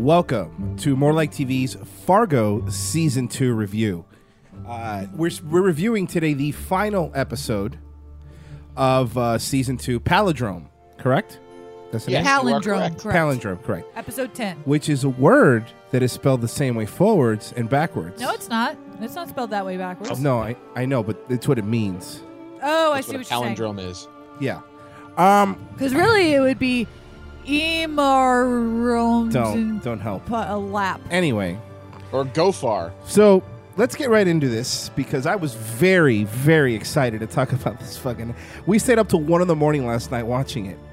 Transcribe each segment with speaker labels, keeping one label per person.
Speaker 1: Welcome to More Like TV's Fargo Season 2 review. We're reviewing today the final episode of Season 2, Palindrome, correct? That's the name?
Speaker 2: Palindrome, correct.
Speaker 1: Palindrome, correct.
Speaker 2: Episode 10.
Speaker 1: Which is a word that is spelled the same way forwards and backwards.
Speaker 2: No, it's not. It's not spelled that way backwards.
Speaker 1: No, I know, but it's what it means.
Speaker 2: Oh,
Speaker 3: That's
Speaker 2: I see
Speaker 3: what
Speaker 2: what
Speaker 3: a
Speaker 2: you're saying.
Speaker 3: palindrome is.
Speaker 1: Yeah.
Speaker 2: Because really, it would be Emarome.
Speaker 1: Don't help.
Speaker 2: A lap.
Speaker 1: Anyway,
Speaker 3: Or go far.
Speaker 1: so let's get right into this because I was very, very excited to talk about this fucking. We stayed up till 1 a.m. last night watching it.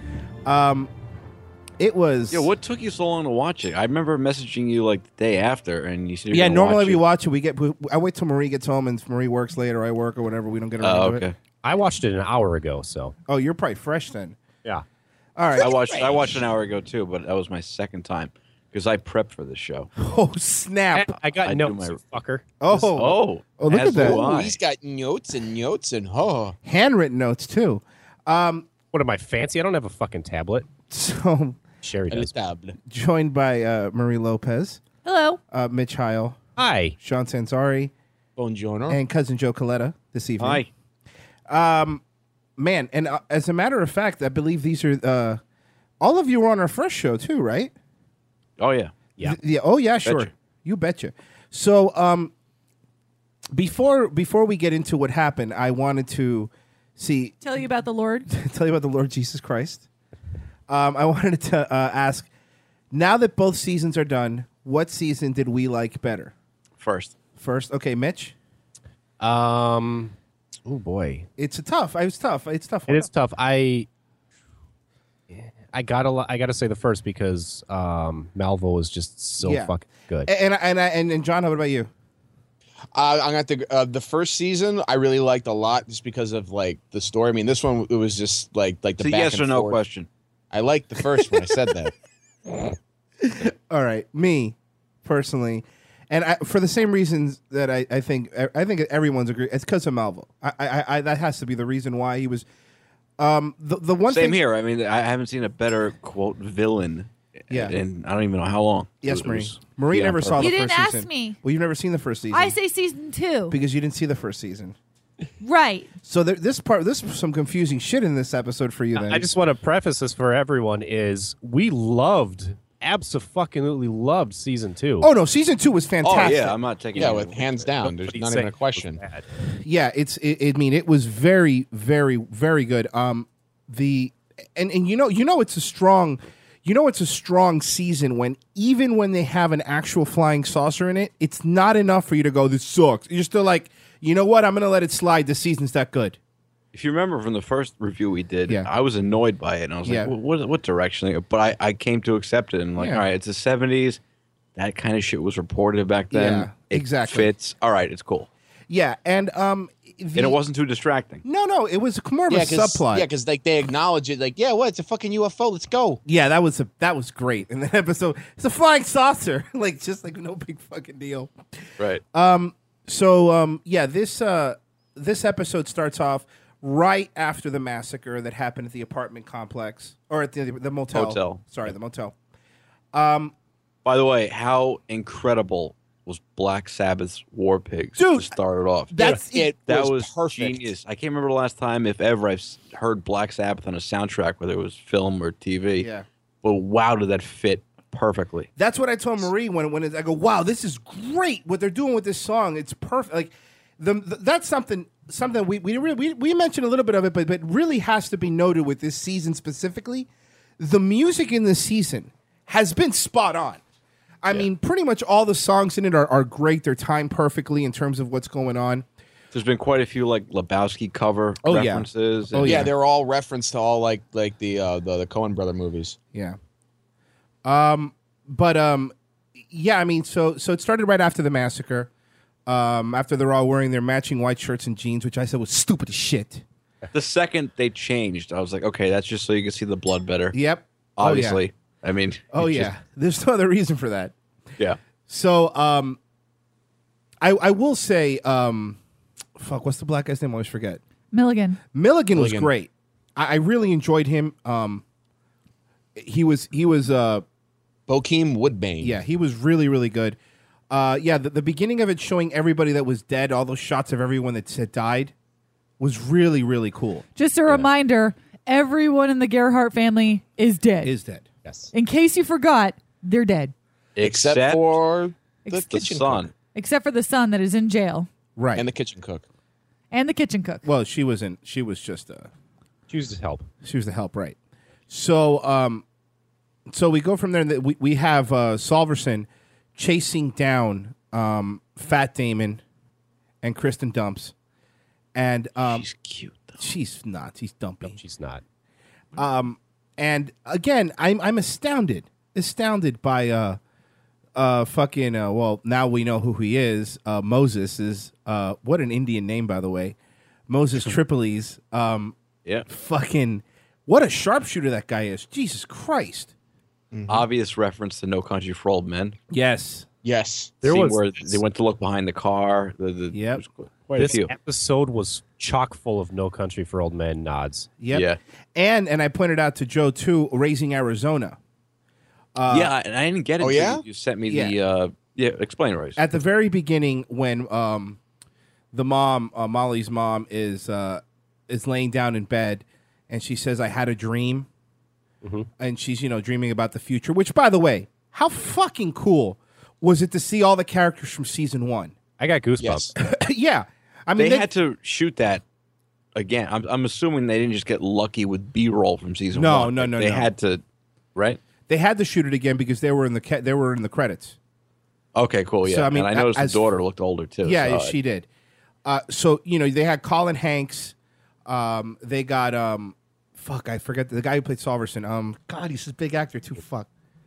Speaker 1: It was.
Speaker 4: Yeah, what took you so long to watch it? I remember messaging you like the day after, and you said you're
Speaker 1: Yeah,
Speaker 4: gonna
Speaker 1: normally
Speaker 4: watch
Speaker 1: we
Speaker 4: it.
Speaker 1: watch it. I wait till Marie gets home, and if Marie works late or I work or whatever. We don't get around
Speaker 4: Oh,
Speaker 1: to
Speaker 4: okay.
Speaker 1: it.
Speaker 5: I watched it an hour ago, so
Speaker 1: Oh, you're probably fresh then.
Speaker 5: yeah.
Speaker 1: All right.
Speaker 4: I watched an hour ago too, but that was my second time because I prepped for the show.
Speaker 1: Oh snap!
Speaker 5: I got
Speaker 4: I do
Speaker 5: notes,
Speaker 4: my-
Speaker 5: you fucker.
Speaker 1: Oh, look
Speaker 4: as
Speaker 1: at that.
Speaker 4: do
Speaker 3: Oh,
Speaker 4: I.
Speaker 3: he's got notes and notes and
Speaker 1: handwritten notes too.
Speaker 5: What am I, fancy? I don't have a fucking tablet.
Speaker 1: So
Speaker 5: Sherry does.
Speaker 3: table.
Speaker 1: joined by Marie Lopez,
Speaker 2: Hello.
Speaker 1: Mitch Heil,
Speaker 5: Hi.
Speaker 1: Sean Sanzari,
Speaker 3: Buongiorno.
Speaker 1: and cousin Joe Coletta this evening.
Speaker 4: Hi.
Speaker 1: Man, and as a matter of fact, I believe these are all of you were on our first show too, right?
Speaker 4: Oh yeah.
Speaker 5: Yeah.
Speaker 1: Oh yeah, sure.
Speaker 4: Betcha.
Speaker 1: You betcha. So before we get into what happened, I wanted to
Speaker 2: Tell you about the Lord.
Speaker 1: tell you about the Lord Jesus Christ. I wanted to ask, now that both seasons are done, what season did we like better?
Speaker 4: First.
Speaker 1: Okay, Mitch.
Speaker 5: Oh boy,
Speaker 1: It's tough. It's tough.
Speaker 5: it is tough. I gotta say the first because Malvo is just so
Speaker 1: Yeah.
Speaker 5: fucking good.
Speaker 1: And John, how about you?
Speaker 3: I'm at the first season. I really liked a lot just because of like the story. I mean, this one it was just like the
Speaker 4: It's a
Speaker 3: back
Speaker 4: yes
Speaker 3: and
Speaker 4: or no
Speaker 3: forth.
Speaker 4: question.
Speaker 3: I liked the first one. I said that.
Speaker 1: All right, me personally, and for the same reasons that I think everyone's agree. It's because of Malvo. I that has to be the reason why he was. The one
Speaker 4: Same
Speaker 1: thing
Speaker 4: here. I mean, I haven't seen a better quote villain.
Speaker 1: Yeah.
Speaker 4: And I don't even know how long.
Speaker 1: Yes,
Speaker 4: It
Speaker 1: Marie.
Speaker 4: was
Speaker 1: Marie
Speaker 4: beyond
Speaker 1: never saw
Speaker 4: perfect.
Speaker 1: the
Speaker 2: You
Speaker 1: first
Speaker 2: didn't ask
Speaker 1: season.
Speaker 2: me.
Speaker 1: Well, you've never seen the first season.
Speaker 2: I say season 2.
Speaker 1: because you didn't see the first season.
Speaker 2: Right.
Speaker 1: So there's some confusing shit in this episode for you. Then
Speaker 5: I just want to preface this for everyone: is we absolutely loved season 2.
Speaker 1: Oh no, season 2 was
Speaker 4: Oh
Speaker 1: fantastic.
Speaker 4: yeah, I'm not taking.
Speaker 3: Yeah,
Speaker 4: it
Speaker 3: with
Speaker 4: away.
Speaker 3: hands down. There's
Speaker 5: Nobody's
Speaker 3: not
Speaker 5: saying
Speaker 3: even a
Speaker 5: it was
Speaker 3: question.
Speaker 5: bad.
Speaker 1: Yeah, I mean, it was very, very, very good. And you know it's a strong, it's a strong season when even when they have an actual flying saucer in it, it's not enough for you to go, this sucks. You're still like, you know what? I'm gonna let it slide. This season's that good.
Speaker 4: If you remember from the first review we did,
Speaker 1: Yeah.
Speaker 4: I was annoyed by it, and I was
Speaker 1: Yeah.
Speaker 4: like, what direction? But I came to accept it, and like,
Speaker 1: Yeah.
Speaker 4: all right, it's the 70s. That kind of shit was reported back then.
Speaker 1: Yeah,
Speaker 4: It
Speaker 1: exactly.
Speaker 4: fits. All right, it's cool.
Speaker 1: Yeah, and
Speaker 4: And it wasn't too distracting.
Speaker 1: No, it was more of a subplot.
Speaker 3: Yeah, because like they acknowledge it. Like, yeah, what? It's a fucking UFO. Let's go.
Speaker 1: Yeah, that was great. In that episode, it's a flying saucer, just like no big fucking deal.
Speaker 4: Right.
Speaker 1: This episode starts off right after the massacre that happened at the apartment complex or at the motel.
Speaker 4: Motel.
Speaker 1: Sorry, the motel.
Speaker 4: By the way, how incredible was Black Sabbath's War Pigs
Speaker 1: Dude,
Speaker 4: to start it off?
Speaker 1: That's
Speaker 4: That was
Speaker 3: perfect.
Speaker 4: genius. I can't remember the last time, if ever, I've heard Black Sabbath on a soundtrack, whether it was film or TV.
Speaker 1: Yeah.
Speaker 4: But wow, did that fit perfectly.
Speaker 1: That's what I told Marie when I go, wow, this is great. What they're doing with this song, it's perfect. Like that's something we mentioned a little bit of it, but really has to be noted with this season specifically. The music in this season has been spot on. I mean, pretty much all the songs in it are great. They're timed perfectly in terms of what's going on.
Speaker 4: There's been quite a few like Lebowski cover
Speaker 1: Oh, yeah.
Speaker 4: references.
Speaker 1: Oh,
Speaker 4: and-
Speaker 1: yeah.
Speaker 3: Yeah, they're all referenced to all like the Coen brother movies.
Speaker 1: Yeah. Yeah, I mean, so it started right after the massacre. After they're all wearing their matching white shirts and jeans, which I said was stupid as shit.
Speaker 4: The second they changed, I was like, okay, that's just so you can see the blood better.
Speaker 1: Yep.
Speaker 4: Obviously. I mean,
Speaker 1: Oh
Speaker 4: it's
Speaker 1: yeah.
Speaker 4: just-
Speaker 1: There's no other reason for that.
Speaker 4: yeah.
Speaker 1: So I will say what's the black guy's name? I always forget.
Speaker 2: Milligan.
Speaker 1: Milligan was
Speaker 3: Milligan.
Speaker 1: great. I really enjoyed him. He was
Speaker 3: Bokeem Woodbine.
Speaker 1: Yeah, he was really, really good. The beginning of it showing everybody that was dead, all those shots of everyone that had died, was really, really cool.
Speaker 2: Just a reminder, everyone in the Gerhardt family is dead.
Speaker 5: Yes.
Speaker 2: In case you forgot, they're dead.
Speaker 3: Except for the
Speaker 2: Ex-
Speaker 3: kitchen
Speaker 4: son.
Speaker 3: cook.
Speaker 2: Except for the son that is in jail.
Speaker 1: Right.
Speaker 3: And the kitchen cook.
Speaker 2: And the kitchen cook.
Speaker 1: Well, she wasn't. She was just
Speaker 5: Choose to help.
Speaker 1: She was the help, right? So, so we go from there. And we have Solverson chasing down Fat Damon and Kristen Dunst, and
Speaker 4: She's cute, though.
Speaker 1: she's not. She's dumpy.
Speaker 5: No, she's not.
Speaker 1: And again, I'm astounded by fucking well, now we know who he is. Moses is what an Indian name, by the way. Moses Tripolis.
Speaker 4: Yeah.
Speaker 1: Fucking what a sharpshooter that guy is. Jesus Christ.
Speaker 4: Obvious reference to No Country for Old Men.
Speaker 1: Yes.
Speaker 3: Yes.
Speaker 5: There
Speaker 4: Scene
Speaker 5: was
Speaker 4: where they went to look behind the car.
Speaker 1: Yep.
Speaker 4: There's quite a
Speaker 5: this
Speaker 4: few.
Speaker 5: episode was chock full of No Country for Old Men nods.
Speaker 1: Yep.
Speaker 4: Yeah.
Speaker 1: And I pointed out to Joe too, Raising Arizona.
Speaker 4: And I didn't get it.
Speaker 3: Oh,
Speaker 4: until
Speaker 3: yeah?
Speaker 4: You sent me
Speaker 1: Yeah.
Speaker 4: the explain, Royce.
Speaker 1: At the very beginning, when the mom, Molly's mom, is laying down in bed, and she says, "I had a dream," and she's dreaming about the future. Which, by the way, how fucking cool was it to see all the characters from season 1?
Speaker 5: I got goosebumps.
Speaker 3: Yes.
Speaker 1: Yeah, I mean
Speaker 4: they had to shoot that again. I'm assuming they didn't just get lucky with B-roll from season
Speaker 1: No,
Speaker 4: one.
Speaker 1: no,
Speaker 4: They
Speaker 1: no.
Speaker 4: had to, right?
Speaker 1: they had to shoot it again because they were in the credits.
Speaker 4: Okay, cool. Yeah,
Speaker 1: So, I mean,
Speaker 4: and I noticed
Speaker 1: as-
Speaker 4: the daughter looked older too.
Speaker 1: Yeah,
Speaker 4: so
Speaker 1: she did. So they had Colin Hanks. They got fuck, I forget the guy who played Solverson. God, he's this big actor too. Fuck.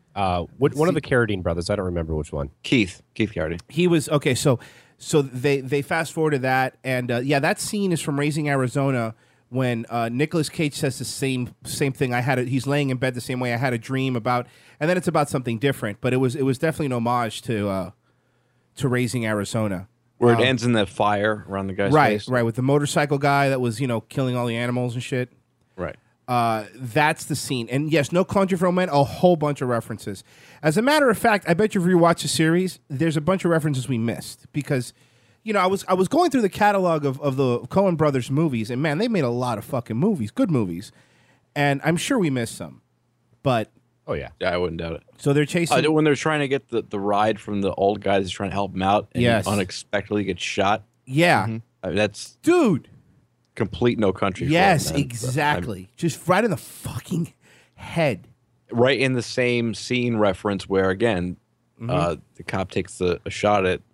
Speaker 5: One of the Carradine brothers. I don't remember which one.
Speaker 4: Keith Carradine.
Speaker 1: He was okay. So they fast forwarded that, and that scene is from Raising Arizona when Nicolas Cage says the same thing. He's laying in bed the same way. I had a dream about, and then it's about something different. But it was definitely an homage to Raising Arizona.
Speaker 4: Where it ends in that fire around the guy's
Speaker 1: Right,
Speaker 4: face.
Speaker 1: right, with the motorcycle guy that was killing all the animals and shit.
Speaker 4: Right.
Speaker 1: That's the scene. And yes, No Country for Old Men, a whole bunch of references. As a matter of fact, I bet you if you watch the series, there's a bunch of references we missed because, I was going through the catalog of the Coen Brothers movies, and man, they made a lot of fucking movies, good movies, and I'm sure we missed some. But
Speaker 5: Oh yeah.
Speaker 4: Yeah, I wouldn't doubt it.
Speaker 1: so they're chasing.
Speaker 4: When they're trying to get the ride from the old guy that's trying to help him out, and
Speaker 1: Yes.
Speaker 4: he unexpectedly gets shot.
Speaker 1: Yeah,
Speaker 4: I mean, that's
Speaker 1: dude.
Speaker 4: complete No Country. for
Speaker 1: Yes,
Speaker 4: Old Men.
Speaker 1: exactly. Just right in the fucking head.
Speaker 4: Right in the same scene reference where again, the cop takes a shot at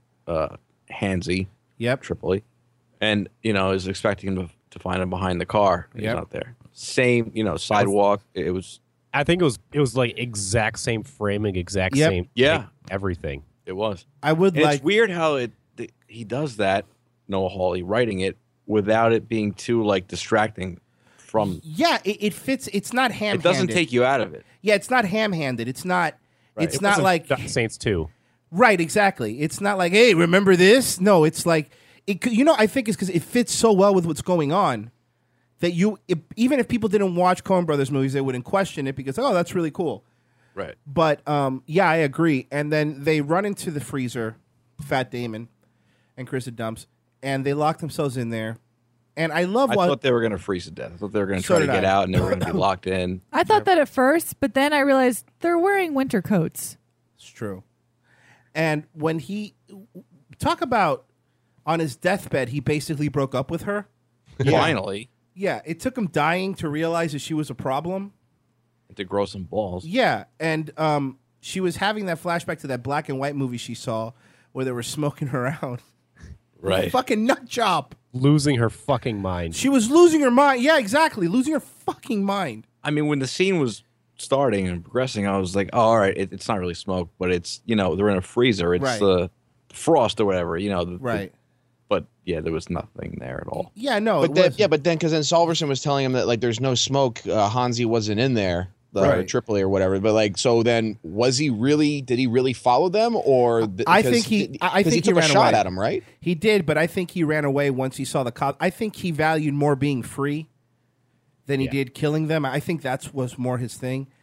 Speaker 4: Hansy
Speaker 1: Yep.
Speaker 4: Tripoli, and is expecting him to find him behind the car. He's
Speaker 1: Yep.
Speaker 4: not there. Same, sidewalk. It was.
Speaker 5: I think it was like exact same framing, exact
Speaker 1: Yep.
Speaker 5: same.
Speaker 4: Yeah.
Speaker 5: like, everything.
Speaker 4: It was.
Speaker 1: I would
Speaker 4: And
Speaker 1: like.
Speaker 4: it's weird how he does that, Noah Hawley writing it without it being too distracting from.
Speaker 1: Yeah, it fits. It's not ham.
Speaker 4: It doesn't take you out of it.
Speaker 1: Yeah, it's not ham-handed. It's not. It's
Speaker 5: It
Speaker 1: not
Speaker 5: wasn't
Speaker 1: like
Speaker 5: Saints 2.
Speaker 1: right. Exactly. It's not like, hey, remember this? No, it's like it. I think it's because it fits so well with what's going on that even if people didn't watch Coen Brothers movies, they wouldn't question it because that's really cool.
Speaker 4: Right.
Speaker 1: But yeah, I agree. And then they run into the freezer, Fat Damon and Kristen Dunst, and they lock themselves in there. And I love
Speaker 4: I
Speaker 1: what
Speaker 4: thought they were going to freeze to death. I thought they were going to
Speaker 1: So
Speaker 4: try to
Speaker 1: did
Speaker 4: get
Speaker 1: I.
Speaker 4: out and they were going to be locked in.
Speaker 2: I thought that at first, but then I realized they're wearing winter coats.
Speaker 1: it's true. And when he talk about on his deathbed, he basically broke up with her.
Speaker 4: Finally,
Speaker 1: Yeah, it took him dying to realize that she was a problem.
Speaker 4: to grow some balls.
Speaker 1: Yeah, and she was having that flashback to that black and white movie she saw where they were smoking her out.
Speaker 4: Right.
Speaker 1: Fucking nut job.
Speaker 5: Losing her fucking mind.
Speaker 1: She was losing her mind. Yeah, exactly. Losing her fucking mind.
Speaker 4: I mean, when the scene was starting and progressing, I was like, oh, all right, it's not really smoke, but it's, they're in a freezer. It's
Speaker 1: Right.
Speaker 4: the frost or whatever,
Speaker 1: Right.
Speaker 4: But yeah, there was nothing there at all.
Speaker 1: Yeah, no.
Speaker 3: But
Speaker 1: it
Speaker 3: then,
Speaker 1: wasn't.
Speaker 3: but then because then Solverson was telling him that there's no smoke. Hansi wasn't in there, or
Speaker 1: Right.
Speaker 3: Tripoli or whatever. But so then was he really? Did he really follow them, or
Speaker 1: I think he
Speaker 3: took
Speaker 1: ran
Speaker 3: a shot
Speaker 1: away.
Speaker 3: at him, right?
Speaker 1: He did, but I think he ran away once he saw the cop. I think he valued more being free than he did killing them. I think that was more his thing.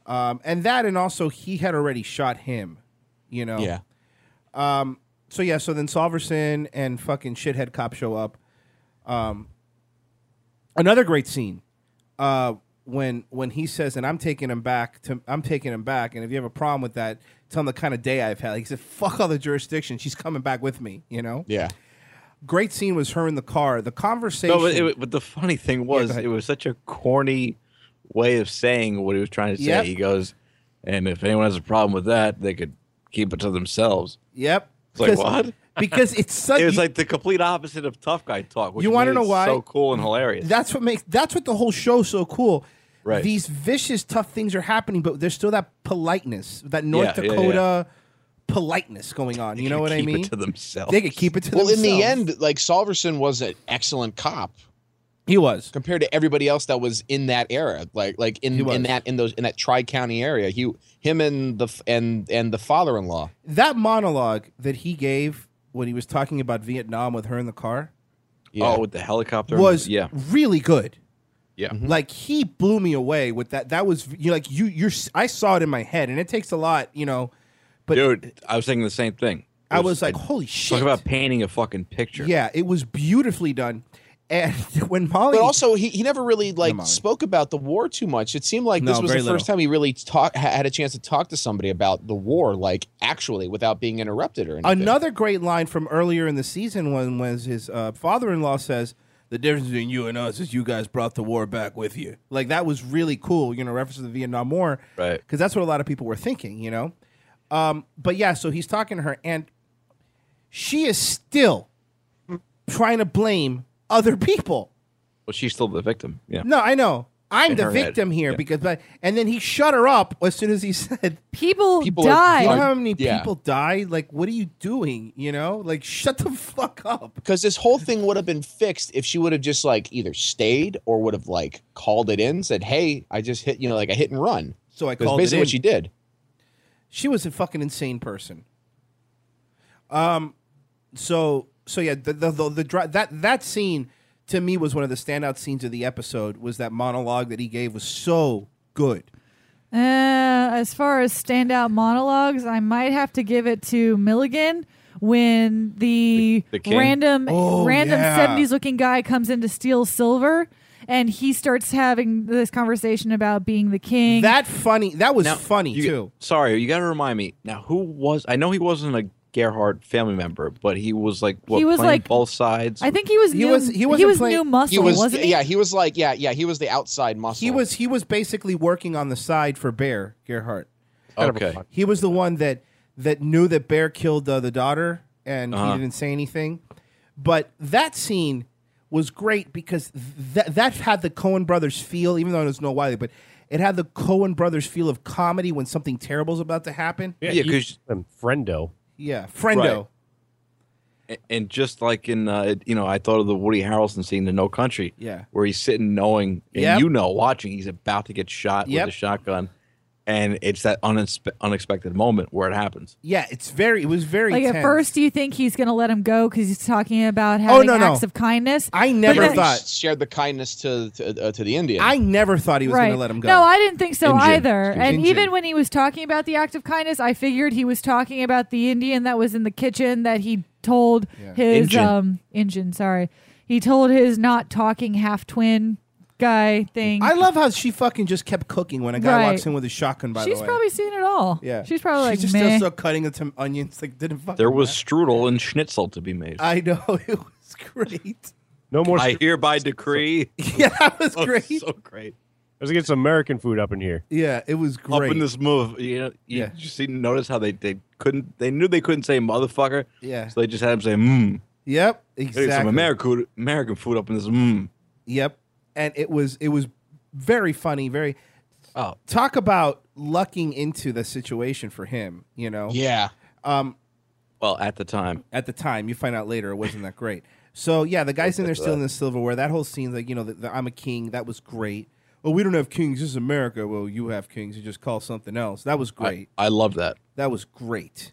Speaker 1: And also he had already shot him, you know.
Speaker 3: Yeah.
Speaker 1: So then Solverson and fucking shithead cop show up. Another great scene. When he says, and I'm taking him back, and if you have a problem with that, tell him the kind of day I've had. He said, fuck all the jurisdiction. She's coming back with me, you know?
Speaker 3: Yeah.
Speaker 1: Great scene was her in the car. The conversation.
Speaker 4: No, but the funny thing was,
Speaker 1: go ahead.
Speaker 4: it was such a corny way of saying what he was trying to say.
Speaker 1: Yep.
Speaker 4: He goes, and if anyone has a problem with that, they could keep it to themselves.
Speaker 1: Yep.
Speaker 4: It's like, what?
Speaker 1: Because it's such.
Speaker 4: It was like the complete opposite of tough guy talk. Which
Speaker 1: You wanna
Speaker 4: made
Speaker 1: know
Speaker 4: it
Speaker 1: why?
Speaker 4: So cool and hilarious.
Speaker 1: That's what the whole show's so cool.
Speaker 4: Right.
Speaker 1: These vicious, tough things are happening, but there's still that politeness, that North
Speaker 4: Yeah, yeah,
Speaker 1: Dakota politeness going on. You know what I
Speaker 4: Keep
Speaker 1: mean?
Speaker 4: it to themselves.
Speaker 1: They could keep it to
Speaker 3: Well,
Speaker 1: themselves.
Speaker 3: in the end, like Solverson was an excellent cop
Speaker 1: he was.
Speaker 3: compared to everybody else that was in that era. Like
Speaker 1: He was.
Speaker 3: in that Tri-County area, him and the father-in-law.
Speaker 1: That monologue that he gave when he was talking about Vietnam with her in the car
Speaker 3: Yeah.
Speaker 4: Oh, with the helicopter?
Speaker 1: was
Speaker 4: Yeah.
Speaker 1: really good.
Speaker 4: Yeah.
Speaker 1: Like he blew me away with that. That was I saw it in my head, and it takes a lot, you know. But
Speaker 4: Dude, I was thinking the same thing.
Speaker 1: I was like, holy shit!
Speaker 4: Talk about painting a fucking picture.
Speaker 1: Yeah, it was beautifully done. And when Molly,
Speaker 3: But also, he never really like
Speaker 1: Molly.
Speaker 3: spoke about the war too much. It seemed like this
Speaker 1: No,
Speaker 3: was the
Speaker 1: very
Speaker 3: first time he really had a chance to talk to somebody about the war, like actually, without being interrupted or anything.
Speaker 1: another great line from earlier in the season was his father-in-law says, "The difference between you and us is you guys brought the war back with you." Like that was really cool, you know, reference to the Vietnam War,
Speaker 4: Right.
Speaker 1: Because that's what a lot of people were thinking, you know. But yeah, so he's talking to her, and she is still trying to blame other people.
Speaker 4: Well, she's still the victim. Yeah.
Speaker 1: No, I know. I'm
Speaker 4: In
Speaker 1: the
Speaker 4: her head.
Speaker 1: victim here
Speaker 4: Yeah.
Speaker 1: and then he shut her up as soon as he said,
Speaker 2: People
Speaker 3: People are-
Speaker 2: died.
Speaker 1: "You know how many
Speaker 3: Yeah.
Speaker 1: people died? Like, what are you doing? You know, like, shut the fuck up."
Speaker 3: because this whole thing would have been fixed if she would have just like either stayed or would have like called it in, said, "Hey, I just hit like a hit and run."
Speaker 1: So I
Speaker 3: That's
Speaker 1: called it
Speaker 3: basically
Speaker 1: in.
Speaker 3: what she did.
Speaker 1: She was a fucking insane person. So yeah, that scene to me was one of the standout scenes of the episode. Was that monologue that he gave was so good.
Speaker 2: As far as standout monologues, I might have to give it to Milligan when the
Speaker 4: The king?
Speaker 2: random
Speaker 1: yeah.
Speaker 2: 70s looking guy comes in to steal silver, and he starts having this conversation about being the king.
Speaker 1: That was
Speaker 4: Now,
Speaker 1: funny
Speaker 4: you-
Speaker 1: too.
Speaker 4: Sorry, you got to remind me. Now, who was... I know he wasn't a Gerhardt family member, but he was like, what,
Speaker 2: He was
Speaker 4: playing
Speaker 2: like-
Speaker 4: both sides?
Speaker 2: I think he was
Speaker 1: He
Speaker 2: new,
Speaker 1: was- he
Speaker 2: he
Speaker 1: wasn't
Speaker 2: was
Speaker 1: playing-
Speaker 2: new muscle,
Speaker 3: He was,
Speaker 2: wasn't he?
Speaker 3: yeah, he was like, he was the outside muscle.
Speaker 1: He was basically working on the side for Bear Gerhardt.
Speaker 4: Okay.
Speaker 1: He was the one that knew that Bear killed the daughter, and he didn't say anything. But that scene was great because that had the Coen brothers feel, even though there's no Wiley, but it had the Coen brothers feel of comedy when something terrible is about to happen.
Speaker 4: Yeah, 'cause-
Speaker 5: Friendo.
Speaker 1: Yeah, Friendo.
Speaker 4: And just like in, I thought of the Woody Harrelson scene in No Country.
Speaker 1: Yeah.
Speaker 4: Where he's sitting knowing, and
Speaker 1: Yep.
Speaker 4: watching, he's about to get shot
Speaker 1: Yep.
Speaker 4: with a shotgun. And it's that unexpected moment where it happens.
Speaker 1: Yeah, it was very
Speaker 2: Like
Speaker 1: tense.
Speaker 2: at first, you think he's going to let him go because he's talking about having
Speaker 1: no.
Speaker 2: acts of kindness.
Speaker 1: I
Speaker 2: But
Speaker 1: never
Speaker 2: then-
Speaker 3: He
Speaker 1: thought
Speaker 3: shared the kindness to the Indian.
Speaker 1: I never thought he was going
Speaker 2: Right.
Speaker 1: to let him go.
Speaker 2: No, I didn't think so
Speaker 4: Injun.
Speaker 2: either. And
Speaker 1: Injun.
Speaker 2: even when he was talking about the act of kindness, I figured he was talking about the Indian that was in the kitchen that he told his
Speaker 4: Injun.
Speaker 2: Injun, sorry. He told his not talking half twin guy thing.
Speaker 1: I love how she fucking just kept cooking when a guy
Speaker 2: Right.
Speaker 1: walks in with a shotgun. By
Speaker 2: She's
Speaker 1: the way,
Speaker 2: probably seen it all.
Speaker 1: yeah,
Speaker 2: She's probably like,
Speaker 1: just
Speaker 2: meh.
Speaker 1: still cutting some onions. Like didn't fucking.
Speaker 4: There was
Speaker 1: matter.
Speaker 4: strudel and schnitzel to be made.
Speaker 1: I know it was great.
Speaker 5: No more.
Speaker 4: I hereby decree.
Speaker 1: Yeah, that was
Speaker 4: Oh,
Speaker 1: great.
Speaker 4: so great.
Speaker 5: Let's get some American food up in here.
Speaker 1: Yeah, it was
Speaker 4: Up
Speaker 1: great.
Speaker 4: in this move, you
Speaker 1: Yeah.
Speaker 4: notice how they couldn't, they knew they couldn't say motherfucker.
Speaker 1: Yeah.
Speaker 4: So they just had him say, mmm.
Speaker 1: Yep,
Speaker 4: There's
Speaker 1: exactly.
Speaker 4: some American food up in this, mmm.
Speaker 1: Yep, and it was very funny. Very
Speaker 4: Oh,
Speaker 1: talk about lucking into the situation for him. You know,
Speaker 3: yeah.
Speaker 4: well, at the time.
Speaker 1: at the time, you find out later it wasn't that great. So yeah, the guys in there stealing the silverware. That whole scene, like the I'm a king. That was great. Well, we don't have kings. This is America. Well, you have kings. You just call something else. That was great.
Speaker 4: I love that.
Speaker 1: That was great.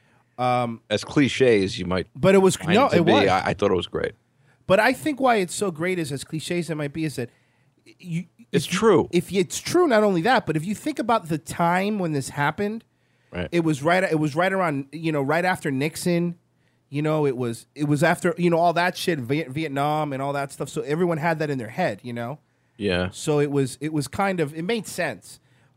Speaker 4: As cliche as you might
Speaker 1: But it was
Speaker 4: find
Speaker 1: no,
Speaker 4: it to
Speaker 1: it
Speaker 4: be,
Speaker 1: was.
Speaker 4: I thought it was great.
Speaker 1: But I think why it's so great is, as cliche as it might be, is that
Speaker 4: It's true.
Speaker 1: If it's true, not only that, but if you think about the time when this happened,
Speaker 4: Right.
Speaker 1: it was right around right after Nixon. It was after all that shit, Vietnam and all that stuff. So everyone had that in their head.
Speaker 4: Yeah.
Speaker 1: So it was kind of, it made sense.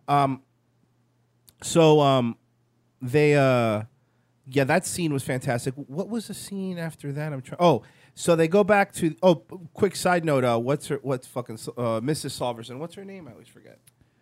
Speaker 1: That scene was fantastic. What was the scene after that? So they go back to quick side note. What's Mrs. Solverson? What's her name? I always forget.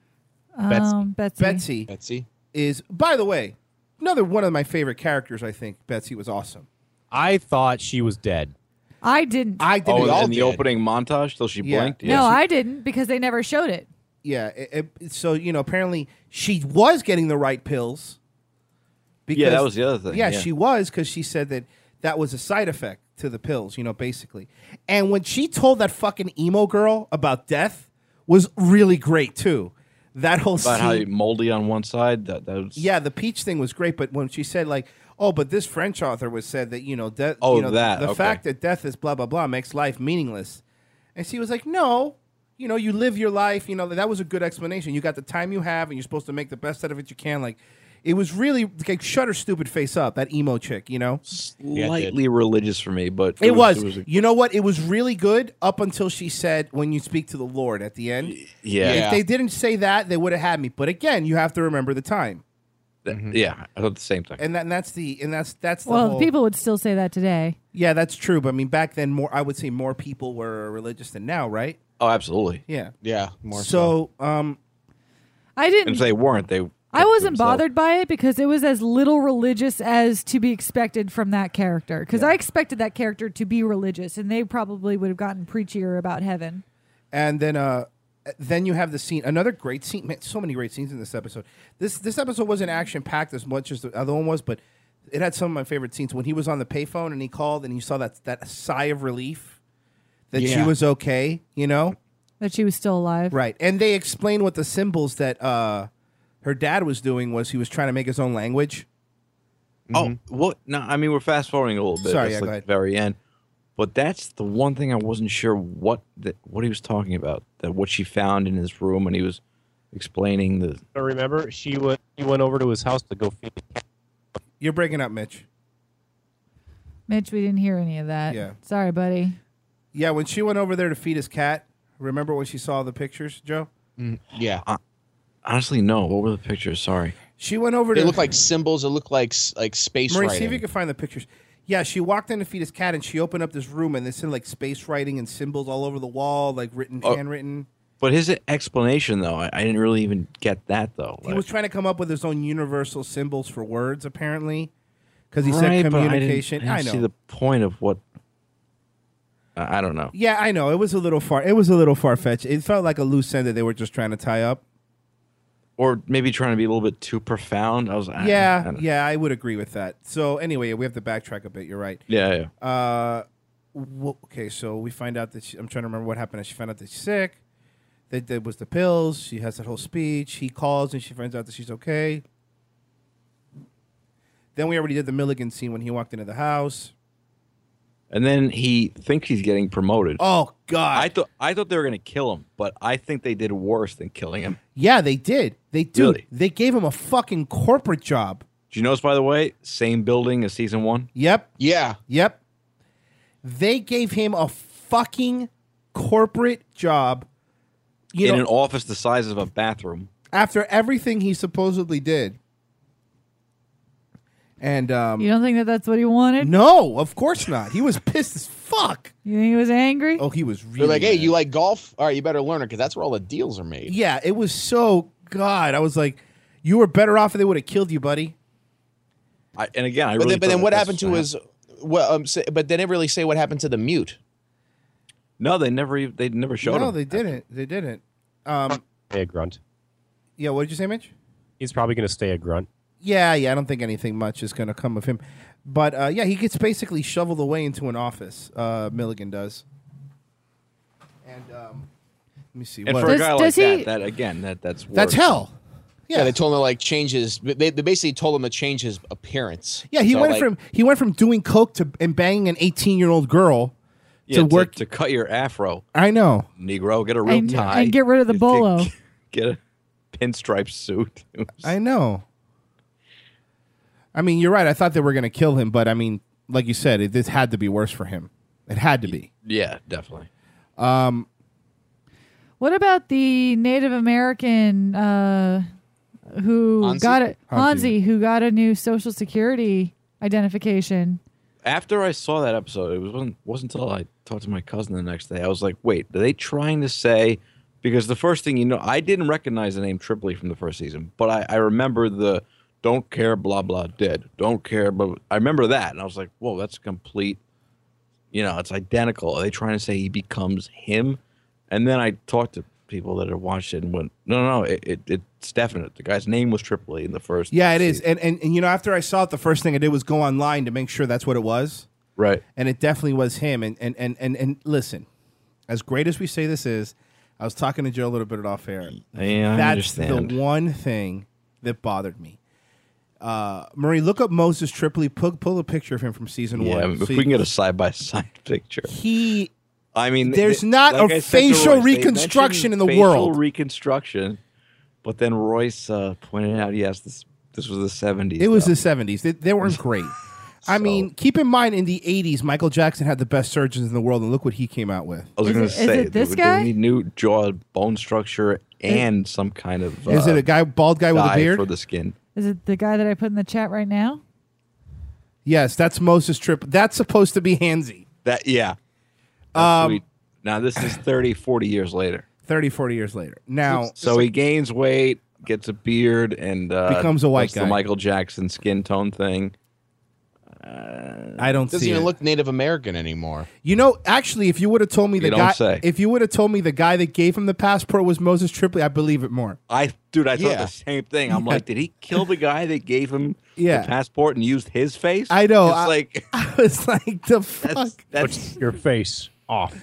Speaker 2: Betsy.
Speaker 3: Betsy.
Speaker 1: Is, by the way, another one of my favorite characters. I think Betsy was awesome.
Speaker 5: I thought she was dead.
Speaker 2: I didn't.
Speaker 1: I didn't.
Speaker 3: we all
Speaker 4: in the
Speaker 3: did.
Speaker 4: opening montage till she
Speaker 1: Yeah.
Speaker 4: blinked.
Speaker 2: no,
Speaker 4: Yeah.
Speaker 2: I didn't because they never showed it.
Speaker 1: Yeah. So apparently she was getting the right pills.
Speaker 4: Yeah, that was the other thing.
Speaker 1: Yeah, she was, because she said that was a side effect to the pills, basically. And when she told that fucking emo girl about death was really great too. That whole
Speaker 4: About
Speaker 1: scene.
Speaker 4: how you moldy on one side. That was.
Speaker 1: Yeah, the peach thing was great, but when she said but this French author was said that death.
Speaker 4: Oh,
Speaker 1: the
Speaker 4: okay.
Speaker 1: fact that death is blah blah blah makes life meaningless, and she was like, no, you live your life. That was a good explanation. You got the time you have, and you're supposed to make the best out of it you can. Like, it was really like, shut her stupid face up. That emo chick,
Speaker 4: Slightly religious for me, but
Speaker 1: It was. You know what? It was really good up until she said, "When you speak to the Lord" at the end.
Speaker 4: Yeah.
Speaker 1: If they didn't say that, they would have had me. But again, you have to remember the time,
Speaker 4: Yeah, I thought the same thing.
Speaker 1: and that's the
Speaker 2: Well,
Speaker 1: whole,
Speaker 2: people would still say that today.
Speaker 1: Yeah, that's true. But I mean, back then, I would say more people were religious than now, right?
Speaker 4: Oh, absolutely.
Speaker 1: Yeah.
Speaker 3: Yeah, more
Speaker 1: So,
Speaker 2: I didn't.
Speaker 4: And if they weren't, they.
Speaker 2: I wasn't bothered by it because it was as little religious as to be expected from that character. Because I expected that character to be religious, and they probably would have gotten preachier about heaven.
Speaker 1: and then you have the scene. Another great scene. Man, so many great scenes in this episode. This episode wasn't action packed as much as the other one was, but it had some of my favorite scenes when he was on the payphone and he called and you saw that sigh of relief that she
Speaker 3: Yeah.
Speaker 1: was okay.
Speaker 2: That she was still alive.
Speaker 1: Right. And they explained what the symbols that her dad was doing was he was trying to make his own language.
Speaker 4: Oh, what? No, I mean, we're fast forwarding a little bit.
Speaker 1: Sorry,
Speaker 4: That's
Speaker 1: yeah,
Speaker 4: like
Speaker 1: go ahead.
Speaker 4: the very end. But that's the one thing I wasn't sure what he was talking about. That what she found in his room, and he was explaining the.
Speaker 5: But remember, he went over to his house to go feed the cat.
Speaker 1: You're breaking up, Mitch.
Speaker 2: Mitch, we didn't hear any of that.
Speaker 1: Yeah.
Speaker 2: Sorry, buddy.
Speaker 1: Yeah, when she went over there to feed his cat, remember when she saw the pictures, Joe?
Speaker 3: Yeah.
Speaker 4: Honestly, no. What were the pictures? Sorry.
Speaker 1: She went over
Speaker 3: They
Speaker 1: to
Speaker 3: look like symbols. It looked like space
Speaker 1: Marie,
Speaker 3: writing.
Speaker 1: see if you can find the pictures. Yeah, she walked in to feed his cat, and she opened up this room, and they said like space writing and symbols all over the wall, like handwritten.
Speaker 4: But his explanation, though, I didn't really even get that, though.
Speaker 1: He was trying to come up with his own universal symbols for words, apparently, because he
Speaker 4: Right,
Speaker 1: said
Speaker 4: but
Speaker 1: communication.
Speaker 4: I didn't
Speaker 1: know.
Speaker 4: see the point of what. I don't know.
Speaker 1: Yeah, I know. It was a little far fetched. It felt like a loose end that they were just trying to tie up.
Speaker 4: Or maybe trying to be a little bit too profound. I
Speaker 1: Yeah, I would agree with that. So anyway, we have to backtrack a bit. You're right.
Speaker 4: Yeah.
Speaker 1: Okay, so we find out that I'm trying to remember what happened. She found out that she's sick. That was the pills. She has that whole speech. He calls and she finds out that she's okay. Then we already did the Milligan scene when he walked into the house.
Speaker 4: And then he thinks he's getting promoted.
Speaker 1: Oh God!
Speaker 4: I thought they were going to kill him, but I think they did worse than killing him.
Speaker 1: Yeah, they did.
Speaker 4: Really?
Speaker 1: They gave him a fucking corporate job.
Speaker 4: Did you notice, by the way, same building as season 1?
Speaker 1: Yep.
Speaker 3: Yeah.
Speaker 1: Yep. They gave him a fucking corporate job.
Speaker 4: In an office the size of a bathroom.
Speaker 1: After everything he supposedly did. And
Speaker 2: You don't think that that's what he wanted?
Speaker 1: no, of course not. He was pissed as fuck.
Speaker 2: You think he was angry?
Speaker 1: Oh, he was really
Speaker 3: They're like, hey,
Speaker 1: mad.
Speaker 3: you like golf? All right, you better learn it because that's where all the deals are made.
Speaker 1: Yeah, it was so God. I was like, you were better off if they would have killed you, buddy.
Speaker 3: But then what happened to his? Well, but they didn't really say what happened to the mute.
Speaker 4: No, they never showed
Speaker 1: No,
Speaker 4: him.
Speaker 1: they didn't. They didn't.
Speaker 5: Stay a grunt.
Speaker 1: Yeah, what did you say, Mitch?
Speaker 5: He's probably going to stay a grunt.
Speaker 1: Yeah, I don't think anything much is going to come of him. But yeah, he gets basically shoveled away into an office. Milligan does. And let me see.
Speaker 4: And
Speaker 1: what-
Speaker 4: for a guy like
Speaker 2: Does he-
Speaker 4: that's worse.
Speaker 1: That's hell.
Speaker 3: Yeah,
Speaker 1: Yeah,
Speaker 3: they told him to like change his. They basically told him to change his appearance.
Speaker 1: yeah. He
Speaker 3: So,
Speaker 1: went
Speaker 3: like,
Speaker 1: from doing coke and banging an 18-year-old girl
Speaker 4: Yeah,
Speaker 1: to work.
Speaker 4: to cut your afro,
Speaker 1: I know.
Speaker 4: Negro. Get a real tie
Speaker 2: and get rid of the bolo.
Speaker 4: Get a pinstripe suit.
Speaker 1: I know. I mean, you're right. I thought they were going to kill him, but I mean, like you said, this had to be worse for him. It had to be.
Speaker 4: Yeah, definitely.
Speaker 2: What about the Native American who
Speaker 3: Hansi?
Speaker 2: got it?
Speaker 1: Hansi.
Speaker 2: Hansi, who got a new Social Security identification.
Speaker 4: After I saw that episode, it wasn't until I talked to my cousin the next day. I was like, wait, are they trying to say? Because the first thing I didn't recognize the name Tripoli from the first season, but I remember the don't care, blah, blah, dead. Don't care, but I remember that. And I was like, whoa, that's complete, it's identical. Are they trying to say he becomes him? And then I talked to people that had watched it and went, no, it's definite. The guy's name was Tripoli in the first
Speaker 1: Yeah, it is.
Speaker 4: season.
Speaker 1: And after I saw it, the first thing I did was go online to make sure that's what it was.
Speaker 4: Right.
Speaker 1: And it definitely was him. And listen, as great as we say this is, I was talking to Joe a little bit off air.
Speaker 4: Yeah, I
Speaker 1: That's
Speaker 4: understand.
Speaker 1: the one thing that bothered me. Marie, look up Moses Tripoli. Pull a picture of him from season
Speaker 4: Yeah,
Speaker 1: one.
Speaker 4: if we can get a side-by-side picture. I mean,
Speaker 1: There's not a
Speaker 4: I said to
Speaker 1: facial
Speaker 4: Royce, they
Speaker 1: reconstruction in the
Speaker 4: mentioned
Speaker 1: world.
Speaker 4: Facial reconstruction, but then Royce pointed out, yes, this was the 70s.
Speaker 1: It was
Speaker 4: though.
Speaker 1: the 70s. They weren't great. I mean, keep in mind, in the 80s, Michael Jackson had the best surgeons in the world, and look what he came out with.
Speaker 4: I was
Speaker 2: Is
Speaker 4: going
Speaker 2: it-
Speaker 4: to
Speaker 2: is
Speaker 4: say
Speaker 2: it this
Speaker 4: they
Speaker 2: guy?
Speaker 4: would need new jaw, bone structure, and some kind of
Speaker 1: Is it a bald guy with a
Speaker 4: dye
Speaker 1: beard?
Speaker 4: for the skin.
Speaker 2: Is it the guy that I put in the chat right now?
Speaker 1: Yes, that's Moses Tripoli. That's supposed to be Hansi.
Speaker 4: That That's sweet. Now this is 30, 40 years later.
Speaker 1: 30, 40 years later. Now,
Speaker 4: So he gains weight, gets a beard, and
Speaker 1: Becomes a white
Speaker 4: does
Speaker 1: guy.
Speaker 4: The Michael Jackson skin tone thing.
Speaker 1: I don't
Speaker 3: Doesn't
Speaker 1: see
Speaker 3: even
Speaker 1: it.
Speaker 3: look Native American anymore.
Speaker 1: Actually, if you would have told me
Speaker 4: You don't say.
Speaker 1: if you would have told me the guy that gave him the passport was Moses Tripoli, I believe it more.
Speaker 4: I thought
Speaker 3: Yeah.
Speaker 4: the same thing. I'm like, did he kill the guy that gave him
Speaker 1: Yeah.
Speaker 4: the passport and used his face?
Speaker 1: I know.
Speaker 4: It's like
Speaker 1: I was like, the fuck.
Speaker 4: that's
Speaker 5: Your face off.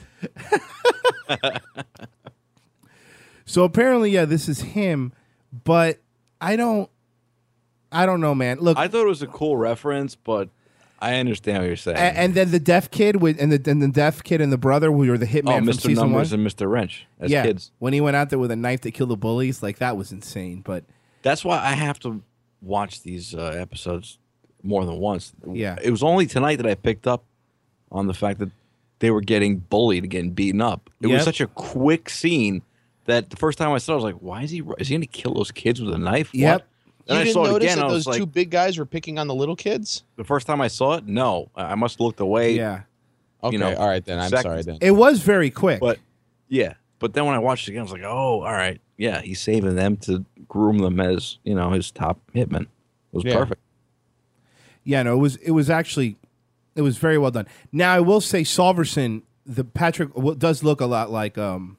Speaker 1: So apparently, yeah, this is him, but I don't know, man. Look,
Speaker 4: I thought it was a cool reference, but I understand what you're saying.
Speaker 1: and then the deaf kid and the deaf kid and the brother who were the hitman from
Speaker 4: Mr.
Speaker 1: season
Speaker 4: Numbers
Speaker 1: one.
Speaker 4: and Mr. Wrench as
Speaker 1: Yeah,
Speaker 4: kids.
Speaker 1: when he went out there with a knife to kill the bullies, like that was insane. But
Speaker 4: That's why I have to watch these episodes more than once.
Speaker 1: Yeah.
Speaker 4: It was only tonight that I picked up on the fact that they were getting bullied, getting beaten up. It
Speaker 1: Yep.
Speaker 4: was such a quick scene that the first time I saw it, I was like, why is he going to kill those kids with a knife?
Speaker 1: Yep.
Speaker 4: What? Then
Speaker 3: You
Speaker 4: I
Speaker 3: didn't
Speaker 4: saw it
Speaker 3: notice
Speaker 4: again.
Speaker 3: that
Speaker 4: I
Speaker 3: those
Speaker 4: was like,
Speaker 3: two big guys were picking on the little kids?
Speaker 4: the first time I saw it, no. I must have looked away.
Speaker 1: yeah,
Speaker 3: Okay,
Speaker 4: know,
Speaker 3: all right then. I'm
Speaker 4: seconds.
Speaker 3: sorry then.
Speaker 1: it was very quick.
Speaker 4: But yeah. But then when I watched it again, I was like, oh, all right. Yeah, he's saving them to groom them as, his top hitmen. It was
Speaker 3: Yeah.
Speaker 4: perfect.
Speaker 1: Yeah, no, it was actually very well done. Now I will say Solverson, the Patrick does look a lot like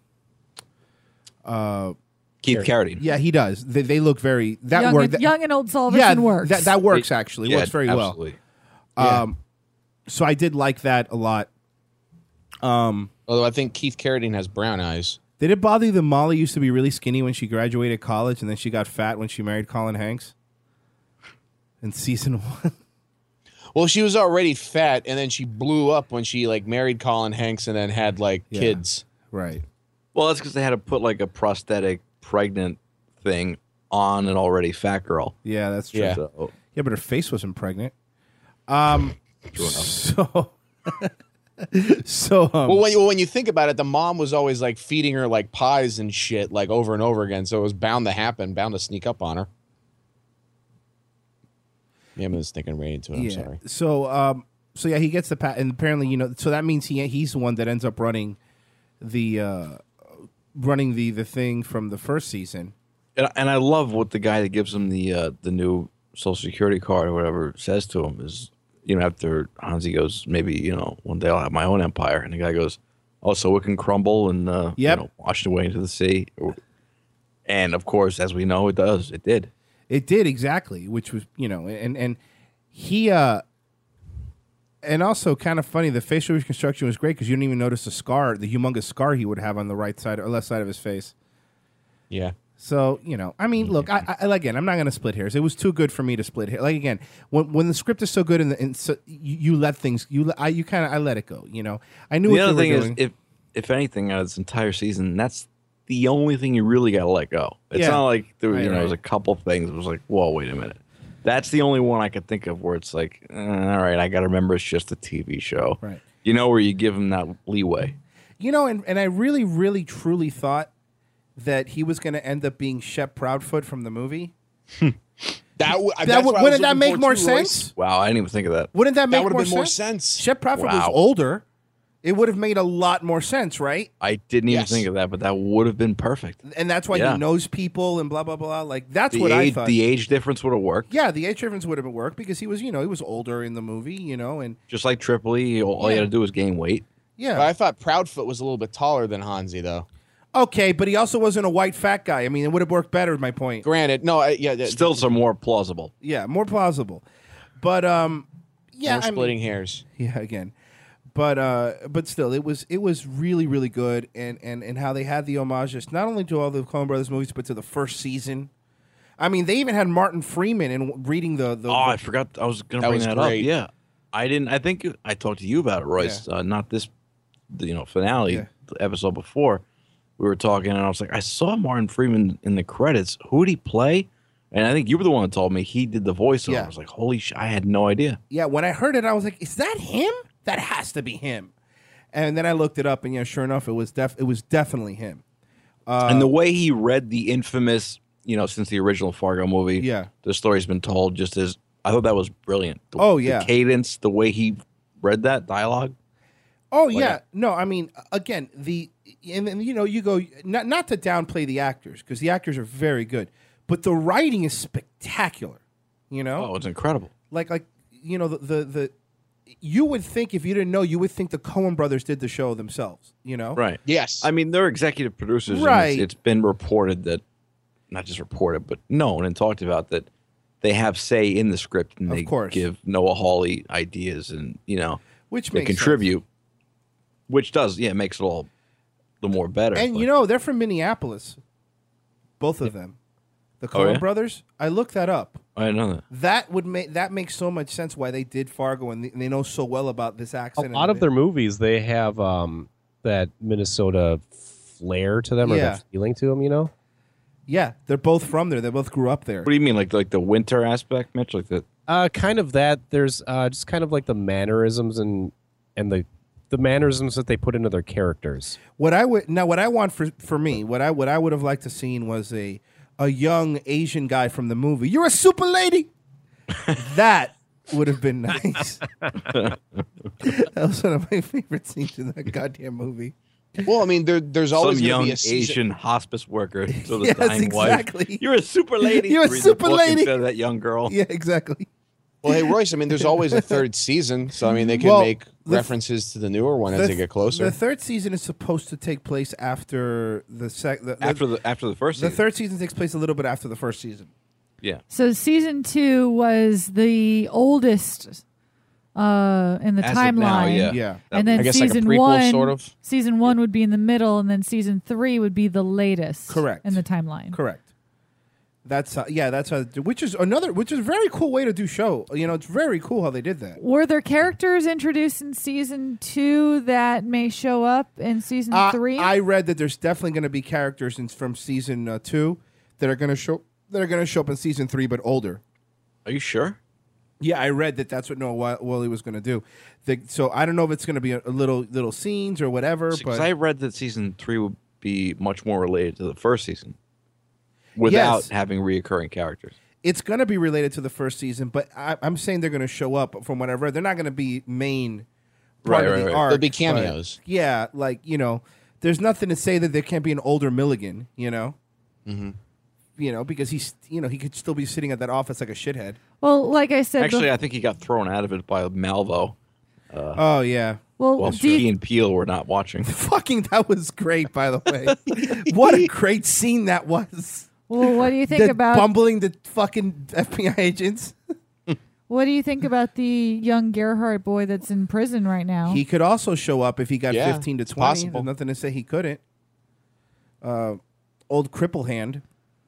Speaker 4: Keith Carradine.
Speaker 1: yeah, he does. They look very that
Speaker 2: young,
Speaker 1: work.
Speaker 2: and, young and old Solverson
Speaker 1: yeah,
Speaker 2: works.
Speaker 1: that works actually. It
Speaker 4: Yeah,
Speaker 1: works very
Speaker 4: absolutely.
Speaker 1: well. So I did like that a lot.
Speaker 3: Although I think Keith Carradine has brown eyes.
Speaker 1: Did it bother you that Molly used to be really skinny when she graduated college, and then she got fat when she married Colin Hanks? In season one.
Speaker 3: Well, she was already fat, and then she blew up when she married Colin Hanks and then had kids.
Speaker 1: Right.
Speaker 4: Well, that's because they had to put a prosthetic pregnant thing on an already fat girl.
Speaker 1: Yeah, that's true.
Speaker 3: Yeah.
Speaker 4: So,
Speaker 1: Yeah, but her face wasn't pregnant.
Speaker 4: true enough.
Speaker 1: So,
Speaker 3: Well, when you think about it, the mom was always feeding her pies and shit over and over again, so it was bound to happen, bound to sneak up on her. Yeah, I'm just thinking right into it. I'm sorry.
Speaker 1: So, yeah, he gets the pat, and apparently, so that means he's the one that ends up running the thing from the first season.
Speaker 4: and I love what the guy that gives him the new Social Security card or whatever says to him is, after Hansi goes, maybe, one day I'll have my own empire. And the guy goes, oh, so it can crumble and
Speaker 1: Yep.
Speaker 4: wash away into the sea. And, of course, as we know, it does. It did.
Speaker 1: It did exactly, which was and he and also kind of funny. The facial reconstruction was great because you didn't even notice the scar, the humongous scar he would have on the right side or left side of his face.
Speaker 3: Yeah.
Speaker 1: So, I mean, look, I again, I'm not going to split hairs. It was too good for me to split hairs. Like, again, when the script is so good and so you let things, I let it go, I knew
Speaker 4: The
Speaker 1: what
Speaker 4: other
Speaker 1: they
Speaker 4: thing
Speaker 1: were doing.
Speaker 4: is, if anything, out of this entire season, that's the only thing you really got to let go. It's
Speaker 1: Yeah.
Speaker 4: not like there
Speaker 1: Right,
Speaker 4: was a couple things. It was like, whoa, wait a minute. That's the only one I could think of where it's like, all right, I got to remember it's just a TV show.
Speaker 1: Right.
Speaker 4: Where you give them that leeway.
Speaker 1: And I really, really, truly thought that he was going to end up being Shep Proudfoot from the movie. Wouldn't that make more sense?
Speaker 4: Wow, I didn't even think of that.
Speaker 1: Wouldn't that make
Speaker 3: That would
Speaker 1: more
Speaker 3: have been more
Speaker 1: sense?
Speaker 3: sense.
Speaker 1: Shep Proudfoot was
Speaker 4: Wow.
Speaker 1: older. It would have made a lot more sense, right?
Speaker 4: I didn't even
Speaker 3: Yes.
Speaker 4: think of that, but that would have been perfect.
Speaker 1: And that's why
Speaker 4: Yeah.
Speaker 1: he knows people and blah blah blah. Like that's
Speaker 4: The
Speaker 1: what I
Speaker 4: age,
Speaker 1: thought.
Speaker 4: the age difference would have worked.
Speaker 1: Yeah, the age difference would have worked because he was, he was older in the movie, and
Speaker 4: Just like Tripoli, all you
Speaker 1: Yeah.
Speaker 4: got to do is gain weight.
Speaker 1: yeah.
Speaker 3: But I thought Proudfoot was a little bit taller than Hansi, though.
Speaker 1: Okay, but he also wasn't a white fat guy. I mean, it would have worked better. Is my point.
Speaker 3: Granted, no,
Speaker 4: Still some more plausible.
Speaker 1: Yeah, more plausible. But yeah,
Speaker 3: more splitting hairs.
Speaker 1: Yeah, again. But still, it was really, really good, and how they had the homages not only to all the Coen Brothers movies, but to the first season. I mean, they even had Martin Freeman in reading the.
Speaker 4: Oh, I forgot. I was going to
Speaker 3: That
Speaker 4: bring
Speaker 3: was
Speaker 4: that
Speaker 3: great.
Speaker 4: up. Yeah, I didn't. I think I talked to you about it, Royce. Not this, finale
Speaker 1: Yeah.
Speaker 4: the episode before. We were talking, and I was like, I saw Martin Freeman in the credits. Who did he play? And I think you were the one that told me he did the voiceover.
Speaker 1: Yeah.
Speaker 4: I was like, holy shit! I had no idea.
Speaker 1: Yeah, when I heard it, I was like, "Is that him? That has to be him." And then I looked it up, and sure enough, it was definitely him.
Speaker 4: And the way he read the infamous, since the original Fargo movie,
Speaker 1: Yeah.
Speaker 4: the story's been told just as I thought that was brilliant.
Speaker 1: Yeah.
Speaker 4: The cadence, the way he read that dialogue.
Speaker 1: Oh yeah, no, I mean, again, and you go not to downplay the actors because the actors are very good, but the writing is spectacular.
Speaker 4: Oh, it's incredible.
Speaker 1: Like the you would think if you didn't know, you would think the Coen Brothers did the show themselves.
Speaker 4: Right.
Speaker 3: Yes.
Speaker 4: I mean, they're executive producers. and
Speaker 1: Right.
Speaker 4: it's been reported that, not just reported, but known and talked about that they have say in the script and
Speaker 1: Of
Speaker 4: they
Speaker 1: course.
Speaker 4: give Noah Hawley ideas and,
Speaker 1: which
Speaker 4: they
Speaker 1: makes
Speaker 4: contribute, which does, makes it all the more better.
Speaker 1: sense. And
Speaker 4: but-
Speaker 1: they're from Minneapolis, both of them, the
Speaker 4: Oh,
Speaker 1: Coen
Speaker 4: yeah?
Speaker 1: Brothers. I looked that up.
Speaker 4: I didn't know that.
Speaker 1: That makes so much sense why they did Fargo and they know so well about this
Speaker 5: A
Speaker 1: accent.
Speaker 5: lot of their movies, they have that Minnesota flair to them or
Speaker 1: Yeah.
Speaker 5: that feeling to them,
Speaker 1: Yeah, they're both from there. They both grew up there.
Speaker 4: What do you mean, like the winter aspect, Mitch? Like the
Speaker 5: Kind of that. There's just kind of like the mannerisms and the mannerisms that they put into their characters.
Speaker 1: What I want for me, what I would have liked to seen was a young Asian guy from the movie. You're a super lady. That would have been nice. That was one of my favorite scenes in that goddamn movie.
Speaker 3: Well, I mean, there's always
Speaker 4: some
Speaker 3: going to
Speaker 4: young
Speaker 3: be a season.
Speaker 4: Asian hospice worker to the
Speaker 1: Yes,
Speaker 4: dying
Speaker 1: exactly.
Speaker 4: wife. You're a super lady.
Speaker 1: You're a
Speaker 4: Read the
Speaker 1: super
Speaker 4: book
Speaker 1: lady.
Speaker 4: instead of that young girl.
Speaker 1: Yeah, exactly.
Speaker 3: Well, hey, Royce, I mean, there's always a third season, so I mean, they can
Speaker 1: Well,
Speaker 3: make
Speaker 1: the-
Speaker 3: references to the newer one as they get closer.
Speaker 1: The third season is supposed to take place after the
Speaker 4: After the first
Speaker 1: the
Speaker 4: season.
Speaker 1: third season takes place a little bit after the first season.
Speaker 4: Yeah.
Speaker 2: So season 2 was the oldest in the
Speaker 4: As of
Speaker 2: timeline.
Speaker 4: now, yeah.
Speaker 1: Yeah.
Speaker 2: And then
Speaker 3: I guess like a
Speaker 2: season
Speaker 3: prequel,
Speaker 2: 1,
Speaker 3: sort of.
Speaker 2: Season 1 would be in the middle, and then season 3 would be the latest.
Speaker 1: Correct.
Speaker 2: In the timeline.
Speaker 1: Correct. That's how, which is a very cool way to do show. It's very cool how they did that.
Speaker 2: Were there characters introduced in season 2 that may show up in season 3?
Speaker 1: I read that there's definitely going to be characters from season 2 that are going to show up in season 3, but older.
Speaker 4: Are you sure?
Speaker 1: Yeah, I read that that's what Noah Wally was going to do. So I don't know if it's going to be a little scenes or whatever.
Speaker 4: Because
Speaker 1: But
Speaker 4: I read that season 3 would be much more related to the first season, without
Speaker 1: Yes.
Speaker 4: having reoccurring characters.
Speaker 1: it's going to be related to the first season. But I'm saying they're going to show up from what I've read. They're not going to be main part of the arc.
Speaker 3: There'll be
Speaker 1: but
Speaker 3: cameos.
Speaker 1: yeah, there's nothing to say that there can't be an older Milligan. Because he's he could still be sitting at that office like a shithead.
Speaker 2: Well, like I said,
Speaker 4: Actually, I think he got thrown out of it by Malvo
Speaker 1: Oh yeah.
Speaker 2: well,
Speaker 4: while
Speaker 2: do you-
Speaker 4: Key and Peele were not watching.
Speaker 1: Fucking, that was great, by the way. What a great scene that was.
Speaker 2: well, what do you think about
Speaker 1: bumbling the fucking FBI agents?
Speaker 2: what do you think about the young Gerhardt boy that's in prison right now?
Speaker 1: He could also show up if he got
Speaker 3: Yeah,
Speaker 1: 15 to
Speaker 3: it's
Speaker 1: 20.
Speaker 3: possible.
Speaker 1: There's nothing to say he couldn't. Old cripple hand.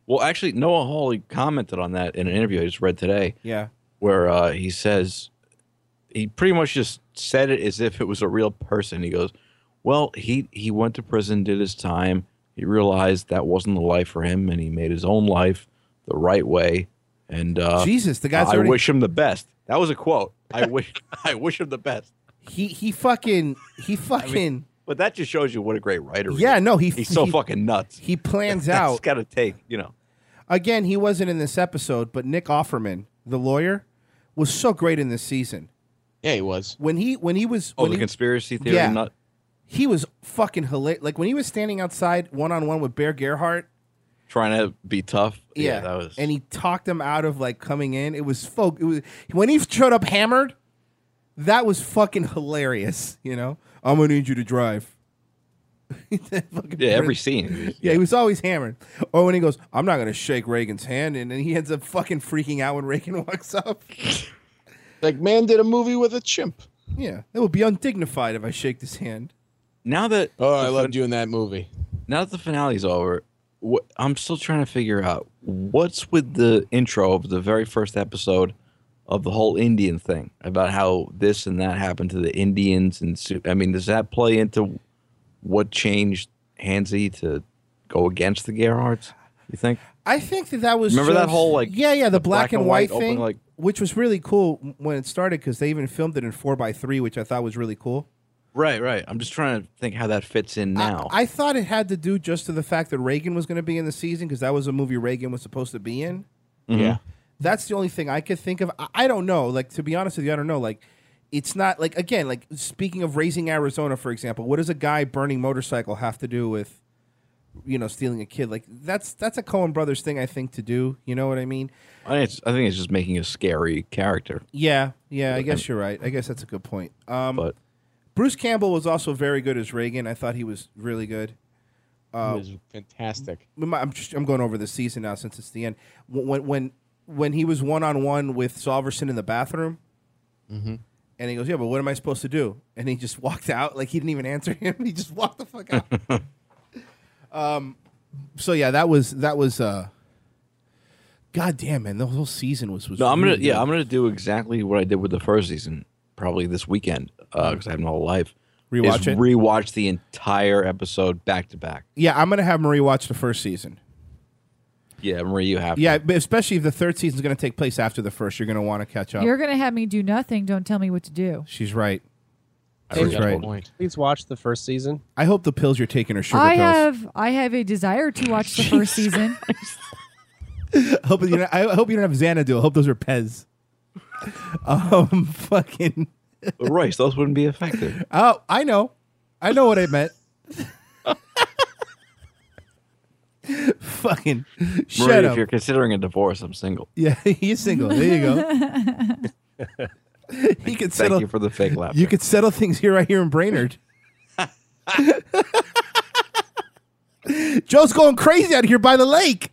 Speaker 4: Well, actually, Noah Hawley commented on that in an interview I just read today,
Speaker 1: Yeah.
Speaker 4: where he says he pretty much just said it as if it was a real person. He goes, "Well, he went to prison, did his time. He realized that wasn't the life for him, and he made his own life the right way. And
Speaker 1: Jesus, the guy's
Speaker 4: I
Speaker 1: already.
Speaker 4: wish him the best." That was a quote. I wish him the best.
Speaker 1: He fucking.
Speaker 4: But that just shows you what a great writer he
Speaker 1: Yeah,
Speaker 4: is.
Speaker 1: no,
Speaker 4: he's so fucking nuts.
Speaker 1: He plans
Speaker 4: That's
Speaker 1: out.
Speaker 4: got to take,
Speaker 1: Again, he wasn't in this episode, but Nick Offerman, the lawyer, was so great in this season.
Speaker 3: Yeah, he was.
Speaker 1: When he was
Speaker 4: Oh,
Speaker 1: when
Speaker 4: the
Speaker 1: he,
Speaker 4: conspiracy theory
Speaker 1: Yeah.
Speaker 4: nut.
Speaker 1: he was fucking hilarious. Like when he was standing outside one-on-one with Bear Gerhardt.
Speaker 4: Trying to be tough.
Speaker 1: Yeah,
Speaker 4: that was.
Speaker 1: and he talked him out of like coming in. It was when he showed up hammered. That was fucking hilarious. I'm gonna need you to drive.
Speaker 4: every scene.
Speaker 1: Yeah, he was always hammered. Or when he goes, I'm not going to shake Reagan's hand. And then he ends up fucking freaking out when Reagan walks up.
Speaker 3: Like, man did a movie with a chimp.
Speaker 1: Yeah, it would be undignified if I shake this hand.
Speaker 4: Now that
Speaker 3: Oh, I loved you in that movie.
Speaker 4: now that the finale's over, I'm still trying to figure out what's with the intro of the very first episode of the whole Indian thing about how this and that happened to the Indians. And I mean, does that play into what changed Hansy to go against the Gerhardts, you think?
Speaker 1: I think that was
Speaker 4: Remember that whole, like,
Speaker 1: yeah, the black and white
Speaker 4: open,
Speaker 1: thing,
Speaker 4: like-
Speaker 1: which was really cool when it started because they even filmed it in 4:3, which I thought was really cool.
Speaker 4: Right. I'm just trying to think how that fits in now.
Speaker 1: I thought it had to do just to the fact that Reagan was going to be in the season because that was a movie Reagan was supposed to be in.
Speaker 3: Yeah.
Speaker 1: That's the only thing I could think of. I don't know. Like, to be honest with you, I don't know. Like, it's not like, again, like speaking of Raising Arizona, for example, what does a guy burning motorcycle have to do with, stealing a kid? Like, that's a Coen Brothers thing, I think, to do. You know what I mean?
Speaker 4: I think it's just making a scary character.
Speaker 1: Yeah. I guess you're right. I guess that's a good point.
Speaker 4: But
Speaker 1: Bruce Campbell was also very good as Reagan. I thought he was really good.
Speaker 3: It was fantastic.
Speaker 1: I'm going over the season now since it's the end. When he was one-on-one with Solverson in the bathroom, and he goes, "Yeah, but what am I supposed to do?" And he just walked out, like he didn't even answer him. He just walked the fuck out. So yeah, that was. God damn, man, the whole season was.
Speaker 4: no, I'm
Speaker 1: really good.
Speaker 4: I'm gonna do exactly what I did with the first season, probably this weekend, because I have no whole life.
Speaker 1: Rewatch
Speaker 4: is
Speaker 1: it?
Speaker 4: Rewatch the entire episode back to back.
Speaker 1: Yeah, I'm gonna have Marie watch the first season.
Speaker 4: Yeah, Marie, you have.
Speaker 1: Yeah, but especially if the third season is gonna take place after the first, you're gonna want to catch up.
Speaker 2: You're going to have me do nothing. Don't tell me what to do.
Speaker 1: She's right.
Speaker 3: I think
Speaker 1: She's
Speaker 3: that's
Speaker 1: right.
Speaker 3: the point.
Speaker 5: Please watch the first season.
Speaker 1: I hope the pills you're taking are sugar pills.
Speaker 2: I have a desire to watch the first season.
Speaker 1: I hope you don't have Xanadu. I hope those are Pez. Fucking.
Speaker 4: But Royce, those wouldn't be effective.
Speaker 1: Oh, I know what I meant. Fucking
Speaker 4: Marie,
Speaker 1: shut
Speaker 4: if
Speaker 1: up.
Speaker 4: you're considering a divorce, I'm single.
Speaker 1: Yeah, he's single. There you go. He could
Speaker 4: Thank
Speaker 1: settle.
Speaker 4: you for the fake laughter.
Speaker 1: You could settle things right here in Brainerd. Joe's going crazy out here by the lake.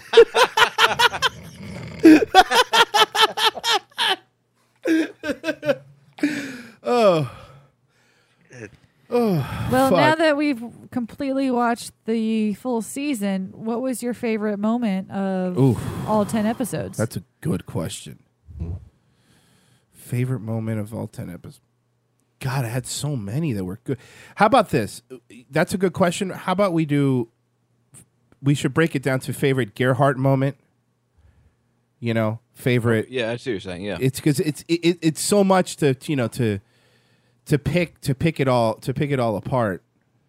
Speaker 2: Well,
Speaker 1: Fuck.
Speaker 2: now that we've completely watched the full season, what was your favorite moment of all 10 episodes?
Speaker 1: That's a good question. Favorite moment of all 10 episodes? God, I had so many that were good. How about this? That's a good question. How about we should break it down to favorite Gerhardt moment. Favorite.
Speaker 4: Yeah, I see what you're saying. Yeah.
Speaker 1: It's because it's so much to pick it all apart.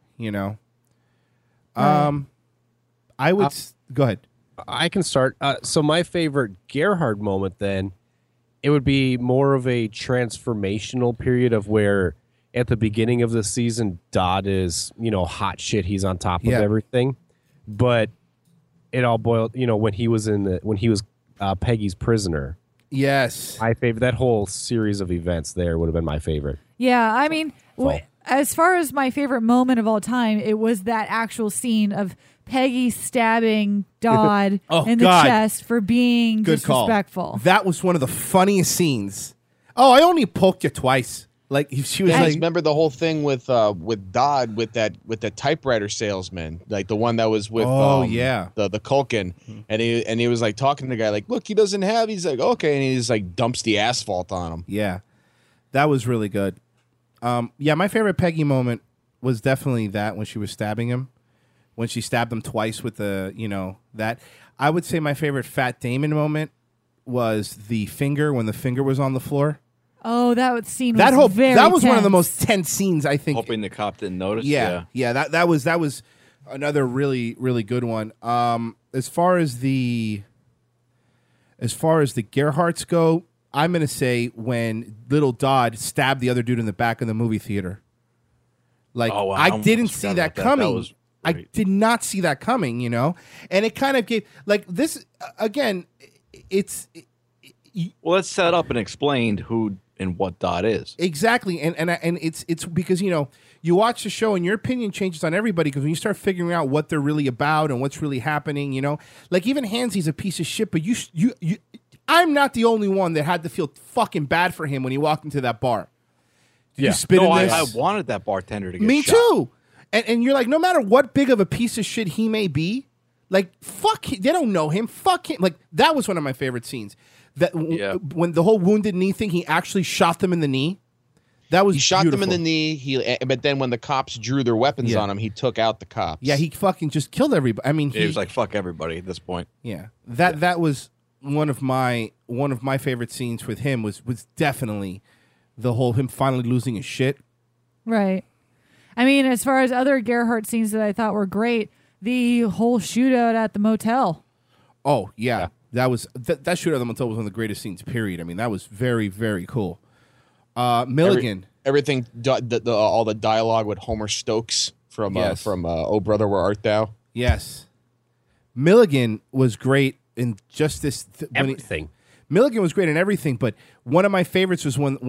Speaker 1: I would go ahead.
Speaker 5: I can start. So my favorite Gerhard moment then, it would be more of a transformational period of where at the beginning of the season, Dodd is, hot shit. He's on top of
Speaker 1: Yeah.
Speaker 5: everything. But it all boiled, when he was Peggy's prisoner.
Speaker 1: Yes.
Speaker 5: My favorite, that whole series of events there would have been my favorite.
Speaker 2: Yeah, I mean,
Speaker 5: Fall.
Speaker 2: as far as my favorite moment of all time, it was that actual scene of Peggy stabbing Dodd
Speaker 1: Oh,
Speaker 2: in the
Speaker 1: God.
Speaker 2: chest for being
Speaker 1: Good call.
Speaker 2: disrespectful.
Speaker 1: That was one of the funniest scenes. Oh, I only poked you twice. Like she was
Speaker 3: Yeah,
Speaker 1: like,
Speaker 3: remember the whole thing with Dodd with that typewriter salesman, like the one that was with the Culkin, and he was like talking to the guy like, look, he doesn't have. He's like, okay, and he just like dumps the asphalt on him.
Speaker 1: yeah, that was really good. Yeah, my favorite Peggy moment was definitely that when she was stabbing him, when she stabbed him twice with that. I would say my favorite Fat Damon moment was the finger when the finger was on the floor.
Speaker 2: Oh, that scene
Speaker 1: That
Speaker 2: was very
Speaker 1: that was one of the
Speaker 2: tense.
Speaker 1: most tense scenes I think.
Speaker 4: Hoping the cop didn't notice.
Speaker 1: Yeah. That was another really really good one. As far as the Gerhardts go, I'm gonna say when little Dodd stabbed the other dude in the back of the movie theater. Like
Speaker 4: Oh, wow.
Speaker 1: I
Speaker 4: I
Speaker 1: didn't
Speaker 4: almost
Speaker 1: see
Speaker 4: forgot
Speaker 1: that
Speaker 4: about that.
Speaker 1: coming.
Speaker 4: That was
Speaker 1: I
Speaker 4: great.
Speaker 1: did not see that coming. And it kind of gave like this again.
Speaker 4: Well, let's set up and explained who and what Dodd is.
Speaker 1: Exactly, and it's because you watch the show and your opinion changes on everybody because when you start figuring out what they're really about and what's really happening, like even Hansy's a piece of shit, but you I'm not the only one that had to feel fucking bad for him when he walked into that bar. Did you spit in
Speaker 4: I
Speaker 1: this?
Speaker 4: wanted that bartender to get
Speaker 1: Me
Speaker 4: shot.
Speaker 1: too, and you're like, no matter what big of a piece of shit he may be, like fuck, they don't know him. Fuck him. Like that was one of my favorite scenes. That when the whole wounded knee thing, he actually shot them in the knee. That was
Speaker 3: He shot them in
Speaker 1: beautiful.
Speaker 3: the knee. But then when the cops drew their weapons on him, he took out the cops.
Speaker 1: Yeah, he fucking just killed everybody. I mean,
Speaker 4: He was like, "Fuck everybody" at this point.
Speaker 1: yeah, that was one of my favorite scenes with him was definitely the whole him finally losing his shit.
Speaker 2: Right. I mean, as far as other Gerhardt scenes that I thought were great, the whole shootout at the motel.
Speaker 1: Oh yeah. That was that shootout at the motel was one of the greatest scenes. Period. I mean, that was very very cool. Milligan,
Speaker 3: everything, all the dialogue with Homer Stokes from Oh Brother Where Art Thou?
Speaker 1: yes, Milligan was great in just this.
Speaker 5: Everything.
Speaker 1: Milligan was great in everything, but one of my favorites was when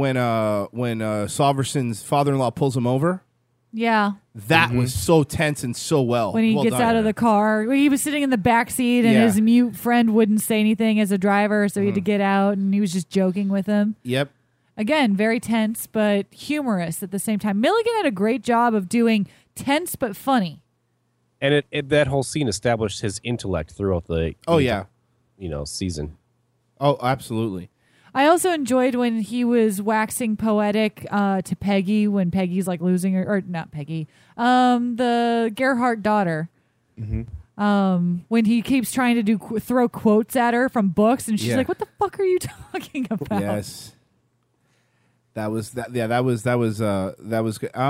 Speaker 1: Solverson's father-in-law pulls him over.
Speaker 2: Yeah.
Speaker 1: That was so tense and so well.
Speaker 2: When he
Speaker 1: Well
Speaker 2: gets
Speaker 1: done.
Speaker 2: out of the car, he was sitting in the back seat, and
Speaker 1: Yeah.
Speaker 2: his mute friend wouldn't say anything as a driver, so he had to get out, and he was just joking with him.
Speaker 1: Yep.
Speaker 2: Again, very tense, but humorous at the same time. Milligan had a great job of doing tense but funny.
Speaker 5: And that whole scene established his intellect throughout the season.
Speaker 1: Oh, absolutely.
Speaker 2: I also enjoyed when he was waxing poetic to Peggy when Peggy's like losing her, or not Peggy, the Gerhardt daughter. When he keeps trying to throw quotes at her from books, and she's like, "What the fuck are you talking about?"
Speaker 1: Yes. That was good.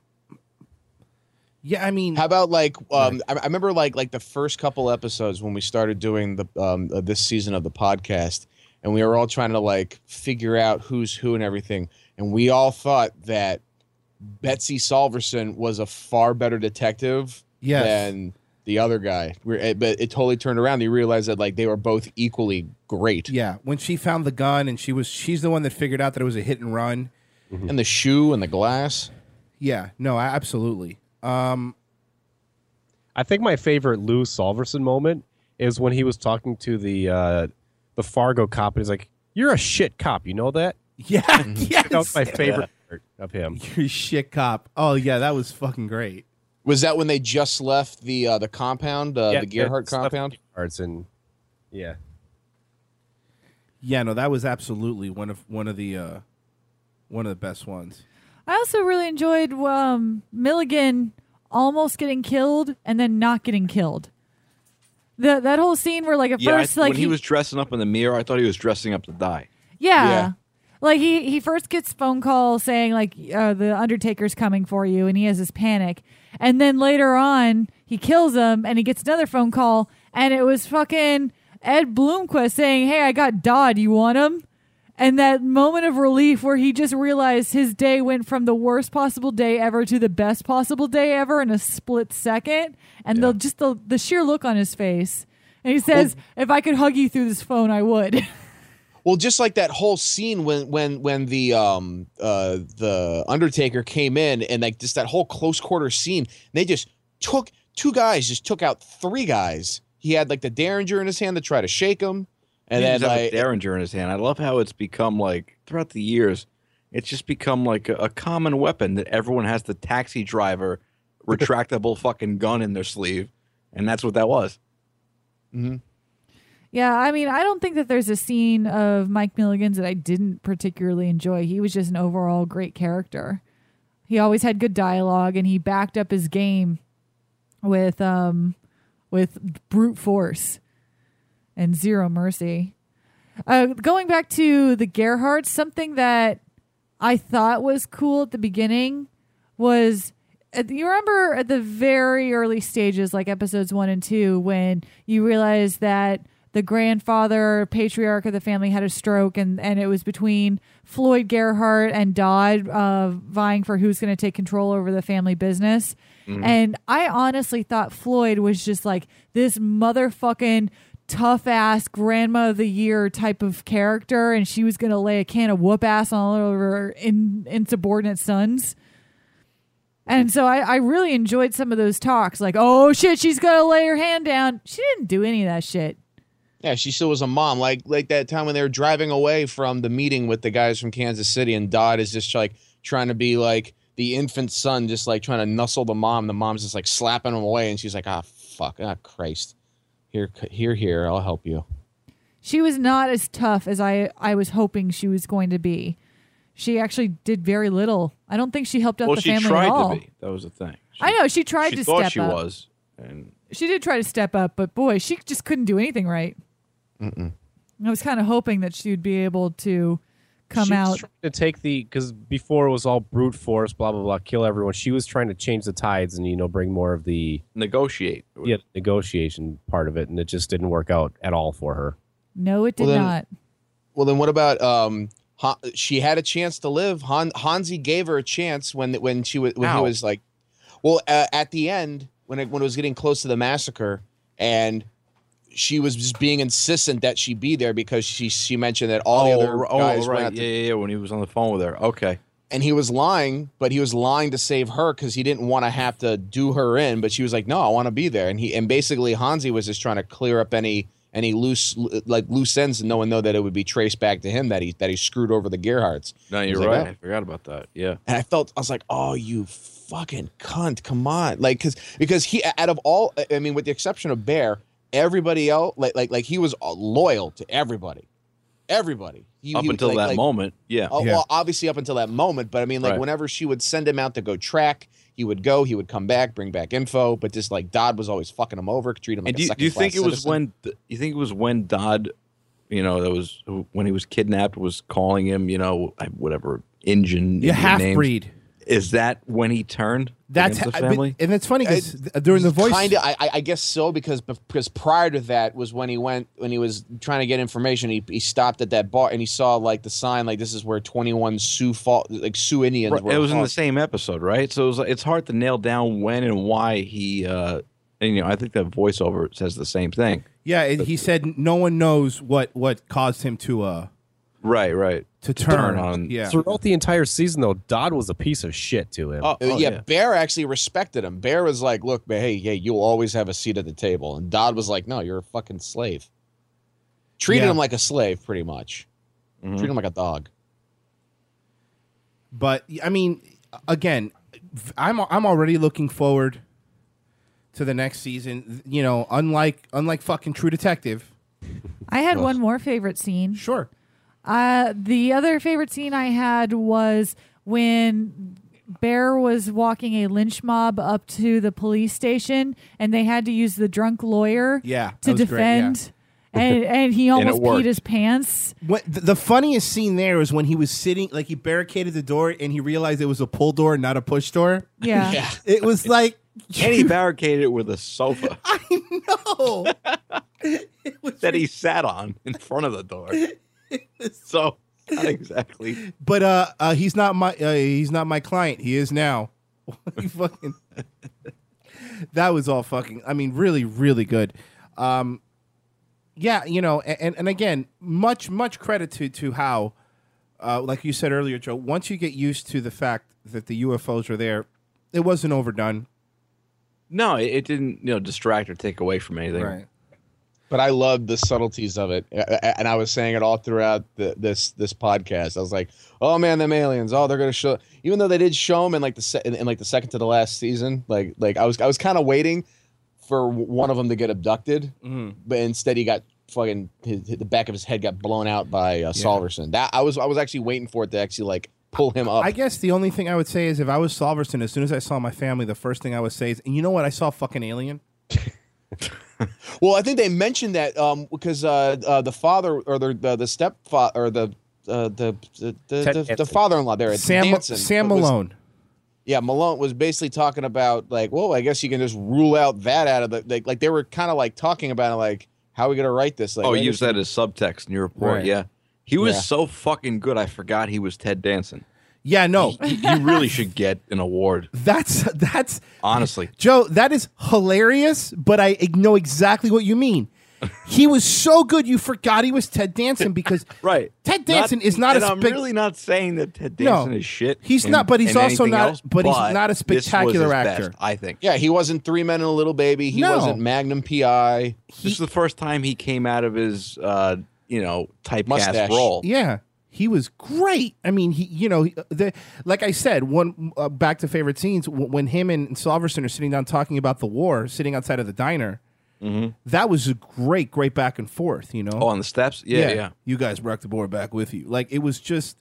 Speaker 1: Yeah, I mean,
Speaker 3: How about like I remember like the first couple episodes when we started doing the this season of the podcast, and we were all trying to like figure out who's who and everything, and we all thought that Betsy Solverson was a far better detective
Speaker 1: Yes.
Speaker 3: than the other guy. But it totally turned around. You realize that like they were both equally great.
Speaker 1: yeah, when she found the gun and she's the one that figured out that it was a hit and run.
Speaker 3: And the shoe and the glass.
Speaker 1: Yeah, no, absolutely.
Speaker 5: I think my favorite Lou Solverson moment is when he was talking to the Fargo cop, and he's like, "You're a shit cop, you know that?"
Speaker 1: Yeah, yes.
Speaker 5: That was my favorite part of him.
Speaker 1: You shit cop. Oh yeah, that was fucking great.
Speaker 3: Was that when they just left the compound, the Gerhardt compound?
Speaker 5: And yeah,
Speaker 1: Yeah, no, that was absolutely one of the best ones.
Speaker 2: I also really enjoyed Milligan almost getting killed and then not getting killed. That whole scene where like at first like
Speaker 4: when he was dressing up in the mirror, I thought he was dressing up to die.
Speaker 2: Yeah. Like he first gets phone call saying like the Undertaker's coming for you, and he has this panic. And then later on he kills him and he gets another phone call, and it was fucking Ed Bloomquist saying, "Hey, I got Dodd, you want him?" And that moment of relief where he just realized his day went from the worst possible day ever to the best possible day ever in a split second. And the sheer look on his face. And he says, "If I could hug you through this phone, I would."
Speaker 3: Well, just like that whole scene when the Undertaker came in, and like just that whole close quarter scene, they just took two guys, just took out three guys. He had like the Derringer in his hand to try to shake him, and
Speaker 4: He
Speaker 3: then
Speaker 4: just have
Speaker 3: like
Speaker 4: a Derringer in his hand. I love how it's become like throughout the years, It's just become like a common weapon that everyone has the taxi driver retractable fucking gun in their sleeve, and that's what that was.
Speaker 3: Mm-hmm.
Speaker 2: Yeah, I mean, I don't think that there's a scene of Mike Milligan's that I didn't particularly enjoy. He was just an overall great character. He always had good dialogue, and he backed up his game with brute force and zero mercy. Going back to the Gerhardts, something that I thought was cool at the beginning was, you remember at the very early stages, like episodes 1 and 2, when you realize that the grandfather, patriarch of the family, had a stroke, and it was between Floyd Gerhardt and Dodd vying for who's going to take control over the family business. Mm-hmm. And I honestly thought Floyd was just like this motherfucking tough ass grandma of the year type of character, and she was going to lay a can of whoop ass on all of her insubordinate sons. And so I really enjoyed some of those talks, like, oh shit, she's going to lay her hand down. She didn't do any of that shit.
Speaker 3: Yeah, she still was a mom. Like that time when they were driving away from the meeting with the guys from Kansas City, and Dodd is just like trying to be like the infant son, just like trying to nuzzle the mom. The mom's just like slapping him away, and she's like, fuck, Christ. Here, I'll help you.
Speaker 2: She was not as tough as I was hoping she was going to be. She actually did very little. I don't think she helped out the family at all.
Speaker 4: Well, she tried to be. That was the thing.
Speaker 2: I know, she tried to step up.
Speaker 4: She thought she was. And
Speaker 2: she did try to step up, but boy, she just couldn't do anything right.
Speaker 3: Mm-mm.
Speaker 2: I was kind of hoping that she would be able to come out.
Speaker 5: She was trying to take because before it was all brute force, blah, blah, blah, kill everyone. She was trying to change the tides and, bring more of the negotiation part of it. And it just didn't work out at all for her.
Speaker 2: No, it did not.
Speaker 3: Well, then what about, she had a chance to live. Hansi gave her a chance when he was like, at the end, when it was getting close to the massacre, and she was just being insistent that she be there because she mentioned that all the other guys were at
Speaker 4: yeah, when he was on the phone with her. Okay.
Speaker 3: And he was lying, but he was lying to save her because he didn't want to have to do her in. But she was like, "No, I want to be there." And basically Hansi was just trying to clear up any loose ends, and no one know that it would be traced back to him that he screwed over the Gerhardts.
Speaker 4: No, you're right. I forgot about that. Yeah.
Speaker 3: And I was like, "Oh, you fucking cunt! Come on!" Like because he, out of all, I mean, with the exception of Bear, everybody else, like he was loyal to everybody.
Speaker 4: Up until that moment, yeah.
Speaker 3: Well, obviously up until that moment, but I mean, like whenever she would send him out to go track, he would go, he would come back, bring back info, but just like Dodd was always fucking him over, treat him like a second-class
Speaker 4: do you think it was
Speaker 3: citizen.
Speaker 4: you think it was when Dodd, that was when he was kidnapped, was calling him, whatever engine,
Speaker 1: half-breed.
Speaker 4: Is that when he turned?
Speaker 1: That's
Speaker 4: against the family?
Speaker 1: And it's funny because during the voice,
Speaker 3: I guess so, because prior to that was when he was trying to get information. He stopped at that bar and he saw like the sign, like this is where 21 Sioux Indians were.
Speaker 4: It was in the same episode, right? So it's hard to nail down when and why he. And I think that voiceover says the same thing.
Speaker 1: Yeah, he said no one knows what caused him to.
Speaker 4: Right.
Speaker 1: To turn
Speaker 4: on.
Speaker 1: Yeah.
Speaker 5: Throughout the entire season, though, Dodd was a piece of shit to him.
Speaker 3: Yeah, Bear actually respected him. Bear was like, look, hey, you'll always have a seat at the table. And Dodd was like, no, you're a fucking slave. Treated him like a slave, pretty much. Mm-hmm. Treated him like a dog.
Speaker 1: But, I mean, again, I'm already looking forward to the next season. Unlike fucking True Detective.
Speaker 2: I had one more favorite scene.
Speaker 1: Sure.
Speaker 2: The other favorite scene I had was when Bear was walking a lynch mob up to the police station, and they had to use the drunk lawyer to defend. Great, and he almost peed his pants.
Speaker 1: The funniest scene there was when he was sitting, like he barricaded the door, and he realized it was a pull door, not a push door.
Speaker 2: Yeah.
Speaker 1: It was like...
Speaker 4: And he barricaded it with a sofa.
Speaker 1: I know.
Speaker 4: That he sat on in front of the door. So not exactly,
Speaker 1: but he's not my client. He is now. Fucking, that was all fucking. I mean, really, really good. Yeah, and again, much credit to how, like you said earlier, Joe. Once you get used to the fact that the UFOs are there, it wasn't overdone.
Speaker 4: No, it didn't distract or take away from anything.
Speaker 1: Right.
Speaker 3: But I loved the subtleties of it, and I was saying it all throughout this podcast. I was like, "Oh man, them aliens! Oh, they're gonna show." Even though they did show them in like the second to the last season, like I was kind of waiting for one of them to get abducted, but instead he got fucking the back of his head got blown out by Solverson. That I was actually waiting for it to actually like pull him up.
Speaker 1: I guess the only thing I would say is if I was Solverson, as soon as I saw my family, the first thing I would say is, and you know what? I saw a fucking alien.
Speaker 3: Well, I think they mentioned that because the father or the stepfather or the father-in-law there,
Speaker 1: Sam Malone.
Speaker 3: Malone was basically talking about like, well, I guess you can just rule out that out of the like they were kind of like talking about it, like how are we gonna write this? Like,
Speaker 4: oh, use that as subtext in your report.
Speaker 1: Right.
Speaker 4: Yeah, he was so fucking good. I forgot he was Ted Danson.
Speaker 1: Yeah, no,
Speaker 4: He really should get an award.
Speaker 1: that's
Speaker 4: Honestly,
Speaker 1: Joe. That is hilarious, but I know exactly what you mean. He was so good, you forgot he was Ted Danson because
Speaker 4: right.
Speaker 1: Ted Danson is not
Speaker 4: and
Speaker 1: a
Speaker 4: I'm really not saying that Ted Danson is shit.
Speaker 1: He's not, but he's also not.
Speaker 4: Else,
Speaker 1: but he's not a
Speaker 4: this was
Speaker 1: spectacular
Speaker 4: his
Speaker 1: actor.
Speaker 4: best, I think.
Speaker 3: Yeah, he wasn't 3 Men and a Little Baby. He
Speaker 1: No.
Speaker 3: wasn't Magnum PI.
Speaker 4: This is the first time he came out of his, typecast
Speaker 3: Mustache.
Speaker 4: role.
Speaker 1: Yeah, he was great. I mean, like I said, back to favorite scenes when him and Solverson are sitting down talking about the war, sitting outside of the diner. That was a great back and forth. You know,
Speaker 4: Oh, on the steps? Yeah.
Speaker 1: You guys brought the board back with you. Like it was just,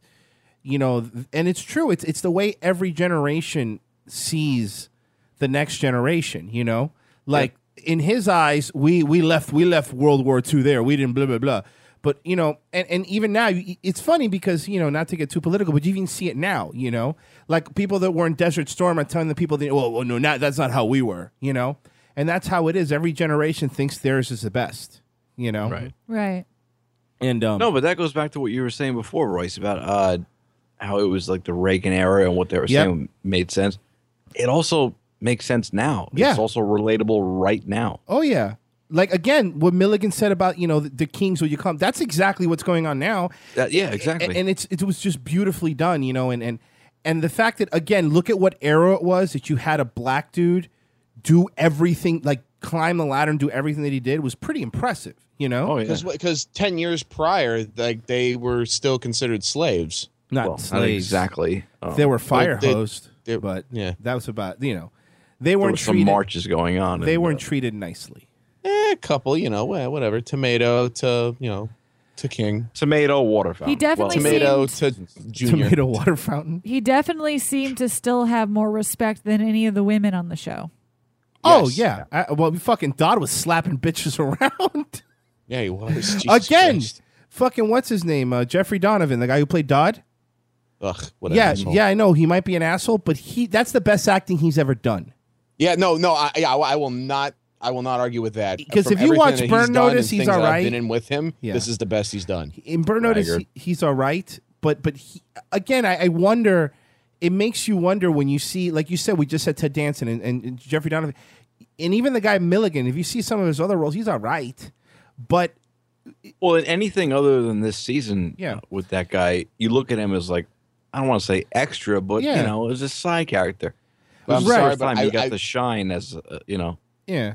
Speaker 1: and it's true. It's the way every generation sees the next generation. Like in his eyes, we left World War II there. We didn't blah blah blah. But and even now, it's funny because not to get too political, but you even see it now. Like people that were in Desert Storm are telling the people that, well no, that's not how we were. And that's how it is. Every generation thinks theirs is the best.
Speaker 4: Right.
Speaker 2: Right.
Speaker 1: And
Speaker 4: No, but that goes back to what you were saying before, Royce, about how it was like the Reagan era and what they were saying made sense. It also makes sense now.
Speaker 1: Yeah.
Speaker 4: It's also relatable right now.
Speaker 1: Oh yeah. Like again, what Milligan said about the kings will you come? That's exactly what's going on now.
Speaker 4: Yeah, exactly.
Speaker 1: And it was just beautifully done, and the fact that again, look at what era it was that you had a black dude do everything, like climb the ladder and do everything that he did was pretty impressive.
Speaker 4: Oh yeah.
Speaker 3: Because 10 years prior, like they were still considered slaves.
Speaker 1: Not
Speaker 4: Well,
Speaker 1: slaves.
Speaker 4: not exactly. Oh.
Speaker 1: They were fire
Speaker 3: They-
Speaker 1: hosed, but
Speaker 3: yeah.
Speaker 1: that was about they
Speaker 4: There
Speaker 1: weren't
Speaker 4: were some
Speaker 1: treated.
Speaker 4: marches going on.
Speaker 1: They
Speaker 4: and,
Speaker 1: weren't treated nicely.
Speaker 3: A couple, whatever. Tomato to to King.
Speaker 4: tomato water fountain.
Speaker 2: He definitely
Speaker 3: Tomato
Speaker 2: seemed-
Speaker 3: to Junior.
Speaker 1: Tomato water fountain.
Speaker 2: He definitely seemed to still have more respect than any of the women on the show.
Speaker 1: Oh
Speaker 3: Yes.
Speaker 1: yeah. Well, fucking Dodd was slapping bitches around.
Speaker 3: Yeah, he was. Jesus
Speaker 1: Again,
Speaker 3: Christ.
Speaker 1: fucking what's his name? Jeffrey Donovan, the guy who played Dodd.
Speaker 3: Ugh, what an
Speaker 1: Yeah,
Speaker 3: asshole.
Speaker 1: yeah, I know he might be an asshole, but that's the best acting he's ever done.
Speaker 3: Yeah, no, I will not argue with that.
Speaker 1: 'Cause
Speaker 3: From
Speaker 1: if you
Speaker 3: everything
Speaker 1: watch
Speaker 3: that he's
Speaker 1: Burn
Speaker 3: done
Speaker 1: Notice,
Speaker 3: and
Speaker 1: he's
Speaker 3: things that
Speaker 1: all right.
Speaker 3: I've been in with him.
Speaker 1: Yeah.
Speaker 3: This is the best he's done.
Speaker 1: In Burn Notice,
Speaker 4: Braggart.
Speaker 1: he's all right, but again, I wonder. It makes you wonder when you see, like you said, we just said Ted Danson and Jeffrey Donovan, and even the guy Milligan. If you see some of his other roles, he's all right, but
Speaker 4: Well, in anything other than this season,
Speaker 1: Yeah.
Speaker 4: with that guy, you look at him as like, I don't want to say extra, but
Speaker 1: Yeah.
Speaker 4: as a side character.
Speaker 3: But I'm
Speaker 1: Right.
Speaker 3: sorry,
Speaker 4: First
Speaker 3: but
Speaker 4: time he got
Speaker 3: I,
Speaker 4: the shine as
Speaker 1: yeah,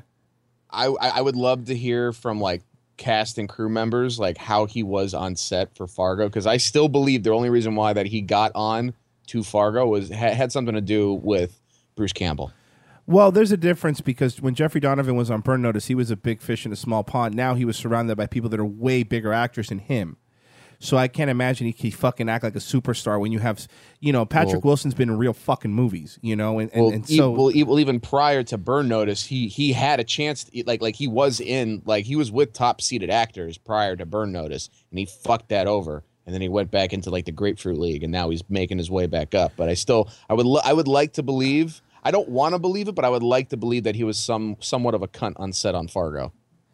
Speaker 3: I would love to hear from like cast and crew members like how he was on set for Fargo, because I still believe the only reason why that he got on to Fargo was had something to do with Bruce Campbell.
Speaker 1: Well, there's a difference because when Jeffrey Donovan was on Burn Notice, he was a big fish in a small pond. Now he was surrounded by people that are way bigger actors than him. So I can't imagine he can fucking act like a superstar when you have, Patrick Wilson's been in real fucking movies, and so
Speaker 3: Even prior to Burn Notice, he had a chance to, like he was with top seeded actors prior to Burn Notice, and he fucked that over. And then he went back into like the Grapefruit League, and now he's making his way back up. But I would like to believe. I don't want to believe it, but I would like to believe that he was somewhat of a cunt on set on Fargo.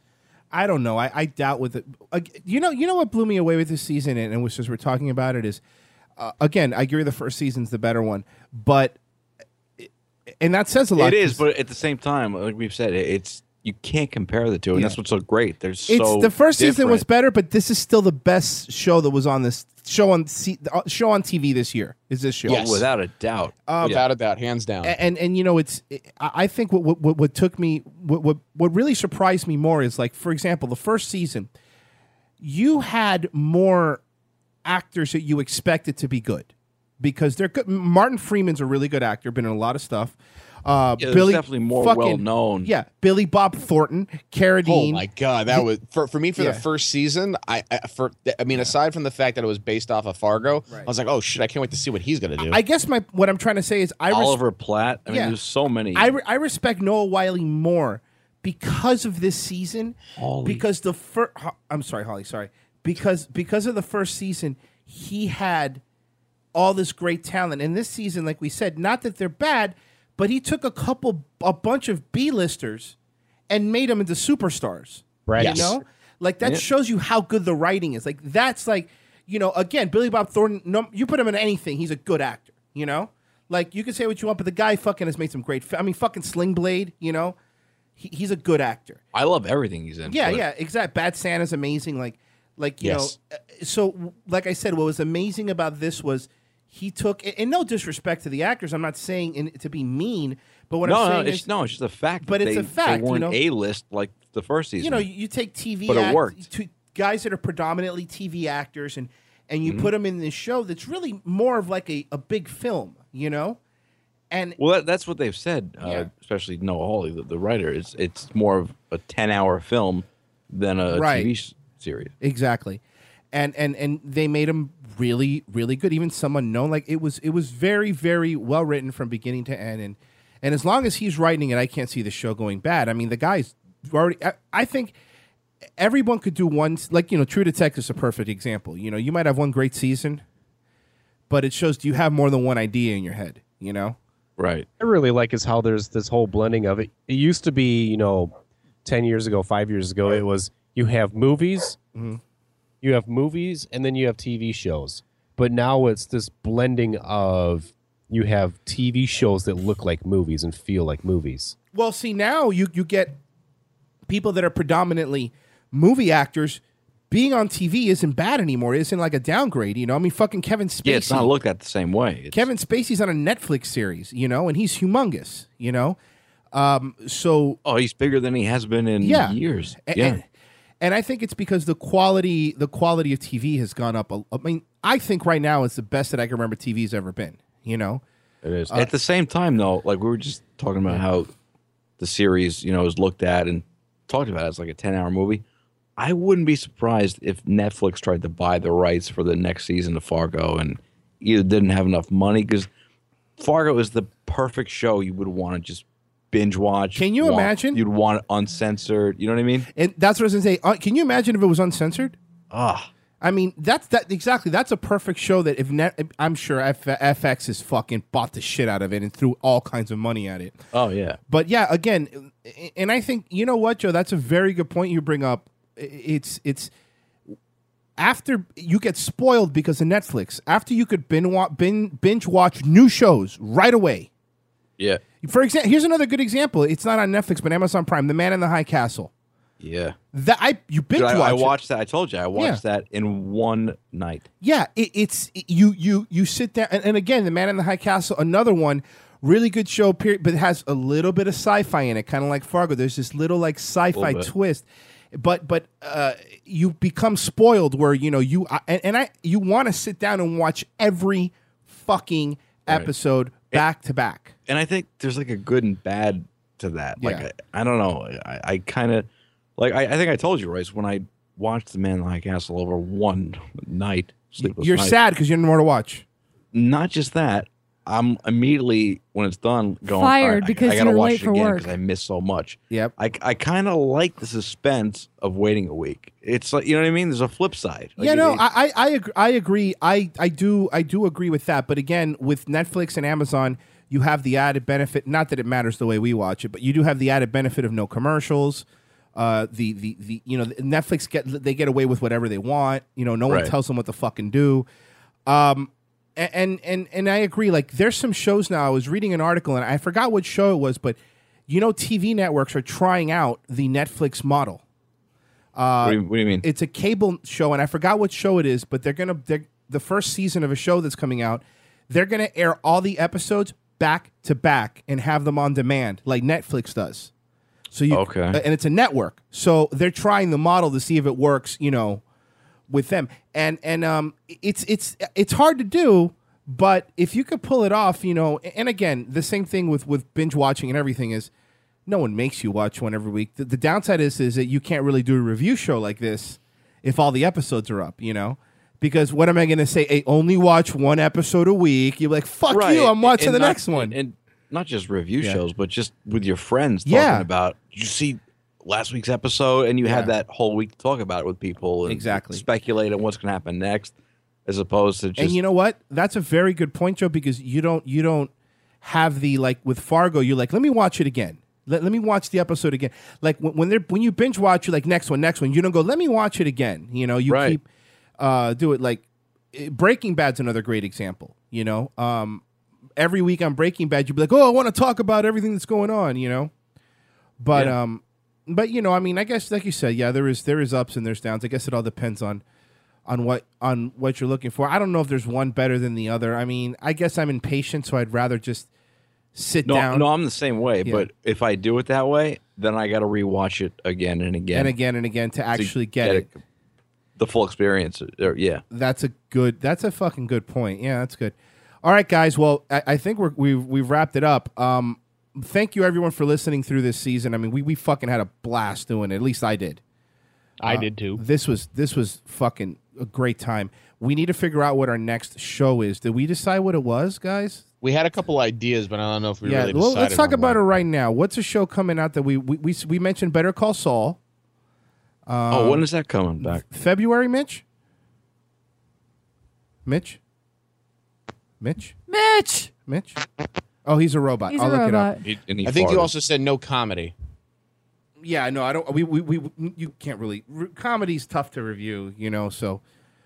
Speaker 1: I don't know. I doubt with it. You know what blew me away with this season, and which as we're talking about it is, again, I agree the first season's the better one, but and that says a lot.
Speaker 4: It is, but at the same time, like we've said, it's you can't compare the two, and
Speaker 1: Yeah.
Speaker 4: that's what's so great. There's
Speaker 1: it's
Speaker 4: so
Speaker 1: the first season was
Speaker 4: different.
Speaker 1: better, but this is still the best show that was on this show on show on TV this year. Is this show?
Speaker 3: Yes.
Speaker 4: Oh, without a doubt.
Speaker 3: Without a doubt, hands down.
Speaker 1: And you know, I think what took me what really surprised me more is, like, for example, the first season, you had more actors that you expected to be good because they're good. Martin Freeman's a really good actor, been in a lot of stuff.
Speaker 4: There's definitely more well-known.
Speaker 1: Yeah, Billy Bob Thornton, Carradine.
Speaker 3: Oh my god, that was for me for
Speaker 1: Yeah.
Speaker 3: the first season. I mean, aside from the fact that it was based off of Fargo, I was like, oh shit, I can't wait to see what he's gonna do.
Speaker 1: I guess what I'm trying to say is
Speaker 4: Oliver Platt. I mean,
Speaker 1: Yeah.
Speaker 4: there's so many.
Speaker 1: I respect Noah Wyle more because of this season.
Speaker 4: Holly.
Speaker 1: Because the first, I'm sorry, Holly. Sorry, because of the first season, he had all this great talent, and this season, like we said, not that they're bad, but he took a bunch of B-listers and made them into superstars.
Speaker 5: Right.
Speaker 3: Yes.
Speaker 1: You know, like that
Speaker 4: Yeah.
Speaker 1: shows you how good the writing is. Like that's like, you know, again, Billy Bob Thornton. No, you put him in anything, he's a good actor. You know, like you can say what you want, but the guy fucking has made some great. I mean, fucking Sling Blade. You know, he's a good actor.
Speaker 4: I love everything he's in.
Speaker 1: Yeah,
Speaker 4: but-
Speaker 1: yeah, exactly. Bad Santa's amazing. Like you
Speaker 3: Yes.
Speaker 1: know. So, like I said, what was amazing about this was he took, and no disrespect to the actors, I'm not saying to be mean, but what I'm saying is,
Speaker 4: it's just a fact.
Speaker 1: But
Speaker 4: that
Speaker 1: it's
Speaker 4: they,
Speaker 1: a fact,
Speaker 4: They weren't
Speaker 1: you know?
Speaker 4: A-list like the first season.
Speaker 1: you know, you take TV,
Speaker 4: But it worked.
Speaker 1: guys that are predominantly TV actors, and
Speaker 4: Mm-hmm.
Speaker 1: you put them in this show that's really more of like a big film, you know, and
Speaker 4: Well, that's what they've said,
Speaker 1: Yeah.
Speaker 4: especially Noah Hawley, the writer. It's more of a 10-hour film than a
Speaker 1: Right.
Speaker 4: TV series.
Speaker 1: exactly, and they made him really, really good. Even some unknown, like it was very, very well written from beginning to end, and as long as he's writing it, I can't see the show going bad. I mean, the guy's already. I think everyone could do one. Like, you know, True Detective is a perfect example. You know, you might have one great season, but it shows, do you have more than one idea in your head? You know.
Speaker 4: Right.
Speaker 5: I really like is how there's this whole blending of it. It used to be, you know, 10 years ago, 5 years ago, it was you have movies, you have movies, and then you have TV shows. But now it's this blending of you have TV shows that look like movies and feel like movies.
Speaker 1: Well, see, now you get people that are predominantly movie actors being on TV isn't bad anymore. It isn't like a downgrade, you know? I mean, fucking Kevin Spacey.
Speaker 4: Yeah, it's not looked at the same way. It's-
Speaker 1: Kevin Spacey's on a Netflix series, you know, and he's humongous, you know? So,
Speaker 4: Oh, he's bigger than he has been in
Speaker 1: yeah.
Speaker 4: years.
Speaker 1: A-
Speaker 4: Yeah.
Speaker 1: And I think it's because the quality of TV has gone up. I mean, I think right now it's the best that I can remember TV's ever been, you know?
Speaker 4: It is. At the same time, though, like we were just talking about how the series, you know, is looked at and talked about as like a 10-hour movie. I wouldn't be surprised if Netflix tried to buy the rights for the next season of Fargo and either didn't have enough money, because Fargo is the perfect show you would want to just binge watch.
Speaker 1: Can you imagine?
Speaker 4: You'd want it uncensored. You know what I mean?
Speaker 1: And that's what I was going to say. Can you imagine if it was uncensored?
Speaker 4: Ah,
Speaker 1: I mean, exactly. That's a perfect show that I'm sure FX has fucking bought the shit out of it and threw all kinds of money at it.
Speaker 4: oh yeah.
Speaker 1: But yeah, again, and I think, you know what, Joe, that's a very good point you bring up. It's after you get spoiled because of Netflix, after you could binge watch new shows right away.
Speaker 4: Yeah.
Speaker 1: For example, here's another good example. It's not on Netflix, but Amazon Prime, The Man in the High Castle.
Speaker 4: Yeah.
Speaker 1: You binge
Speaker 4: Dude,
Speaker 1: watch
Speaker 4: I
Speaker 1: it.
Speaker 4: watched that. I told you, I watched that in one night.
Speaker 1: Yeah, you sit there, and again, The Man in the High Castle, another one, really good show, period, but it has a little bit of sci-fi in it, kind of like Fargo. There's this little like sci-fi
Speaker 4: Little bit.
Speaker 1: twist, but you become spoiled where you know you want to sit down and watch every fucking episode back to back.
Speaker 4: And I think there's like a good and bad to that. Like
Speaker 1: Yeah.
Speaker 4: I don't know. I kind of like I think I told you, Royce, when I watched The Man in the High Castle over one night, sleepless
Speaker 1: You're
Speaker 4: night.
Speaker 1: sad because you have more to watch.
Speaker 4: Not just that, I'm immediately when it's done going
Speaker 2: Fired
Speaker 4: "All right,
Speaker 2: because
Speaker 4: I gotta
Speaker 2: you're
Speaker 4: watch
Speaker 2: late
Speaker 4: it
Speaker 2: for
Speaker 4: again
Speaker 2: work."
Speaker 4: because I missed so much.
Speaker 1: Yep.
Speaker 4: I kind of like the suspense of waiting a week. It's like, you know what I mean. There's a flip side. Like,
Speaker 1: Yeah, no,
Speaker 4: it-
Speaker 1: I agree. I do agree with that. But again, with Netflix and Amazon, you have the added benefit. Not that it matters the way we watch it, but you do have the added benefit of no commercials. The you know, Netflix get away with whatever they want. You know, no one
Speaker 4: Right.
Speaker 1: tells them what to fucking do. And I agree. Like, there's some shows now. I was reading an article and I forgot what show it was, but you know, TV networks are trying out the Netflix model.
Speaker 4: what do you mean?
Speaker 1: It's a cable show, and I forgot what show it is, but the first season of a show that's coming out, they're going to air all the episodes back to back and have them on demand like Netflix does. So
Speaker 4: Okay.
Speaker 1: And it's a network. So they're trying the model to see if it works, with them. And it's hard to do, but if you could pull it off, and again, the same thing with binge watching and everything is no one makes you watch one every week. The downside is that you can't really do a review show like this if all the episodes are up, Because what am I going to say? Hey, only watch one episode a week. You're like, fuck you, I'm watching
Speaker 4: And
Speaker 1: the
Speaker 4: not-
Speaker 1: next one.
Speaker 4: And not just review
Speaker 1: Yeah.
Speaker 4: shows, but just with your friends talking
Speaker 1: Yeah.
Speaker 4: about, you see last week's episode, and you had
Speaker 1: Yeah.
Speaker 4: that whole week to talk about it with people. And
Speaker 1: Exactly.
Speaker 4: speculate on what's going to happen next, as opposed to just.
Speaker 1: And you know what? That's a very good point, Joe, because you don't have the, like with Fargo, you're like, let me watch it again. Let me watch the episode again. Like when you binge watch, you're like, next one. You don't go, let me watch it again. You
Speaker 4: Right.
Speaker 1: keep do it like Breaking Bad's another great example. Every week on Breaking Bad, you'd be like, oh, I want to talk about everything that's going on, But
Speaker 4: Yeah.
Speaker 1: I mean, I guess like you said, yeah, there is ups and there's downs. I guess it all depends on what you're looking for. I don't know if there's one better than the other. I mean, I guess I'm impatient, so I'd rather just sit down.
Speaker 4: No, I'm the same way.
Speaker 1: Yeah.
Speaker 4: But if I do it that way, then I got to rewatch it again and again
Speaker 1: and again and again to actually get it.
Speaker 4: the full experience. Yeah.
Speaker 1: That's a fucking good point. Yeah, that's good. All right, guys. Well, I think we've wrapped it up. Thank you everyone for listening through this season. I mean, we fucking had a blast doing it. At least I did.
Speaker 6: I did too.
Speaker 1: This was fucking a great time. We need to figure out what our next show is. Did we decide what it was, guys?
Speaker 3: We had a couple ideas, but I don't know if we
Speaker 1: Yeah.
Speaker 3: really
Speaker 1: Well,
Speaker 3: decided.
Speaker 1: let's talk
Speaker 3: on
Speaker 1: about it
Speaker 3: one.
Speaker 1: right now. What's a show coming out that we mentioned? Better Call Saul.
Speaker 4: When is that coming back?
Speaker 1: February, Mitch. Mitch. Oh, he's a robot.
Speaker 2: He's
Speaker 1: I'll
Speaker 2: a
Speaker 1: look
Speaker 2: robot.
Speaker 3: I think you also said no comedy.
Speaker 1: Yeah, no, I don't. We you can't really. Comedy's tough to review, So,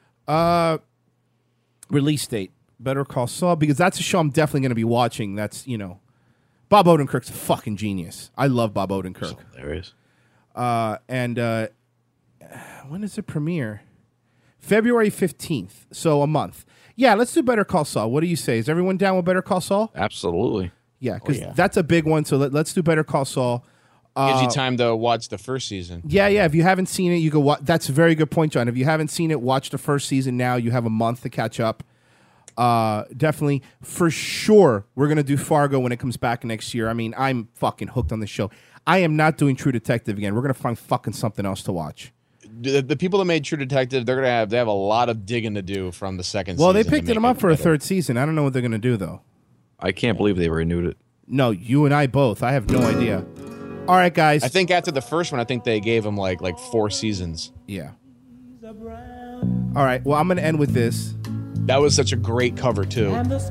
Speaker 1: release date. Better Call Saul, because that's a show I'm definitely going to be watching. That's Bob Odenkirk's a fucking genius. I love Bob Odenkirk.
Speaker 4: Hilarious.
Speaker 1: And when is it premiere? February 15th. So a month. Yeah, let's do Better Call Saul. What do you say? Is everyone down with Better Call Saul?
Speaker 4: Absolutely.
Speaker 1: Yeah, because
Speaker 6: yeah.
Speaker 1: that's a big one. So let's do Better Call Saul.
Speaker 3: Gives you time to watch the first season.
Speaker 1: Yeah. If you haven't seen it, you go watch. That's a very good point, John. If you haven't seen it, watch the first season now. You have a month to catch up. Definitely, for sure, we're going to do Fargo when it comes back next year. I mean, I'm fucking hooked on the show. I am not doing True Detective again. We're going to find fucking something else to watch.
Speaker 3: The people that made True Detective, they have a lot of digging to do from the second
Speaker 1: Well,
Speaker 3: season.
Speaker 1: they picked
Speaker 3: to
Speaker 1: them
Speaker 3: make
Speaker 1: up for a
Speaker 3: better.
Speaker 1: third season. I don't know what they're going to do, though.
Speaker 4: I can't believe they renewed it.
Speaker 1: No, you and I both. I have no idea. All right, guys.
Speaker 3: I think after the first one, I think they gave him like 4 seasons.
Speaker 1: Yeah. All right. Well, I'm going to end with this.
Speaker 3: That was such a great cover too.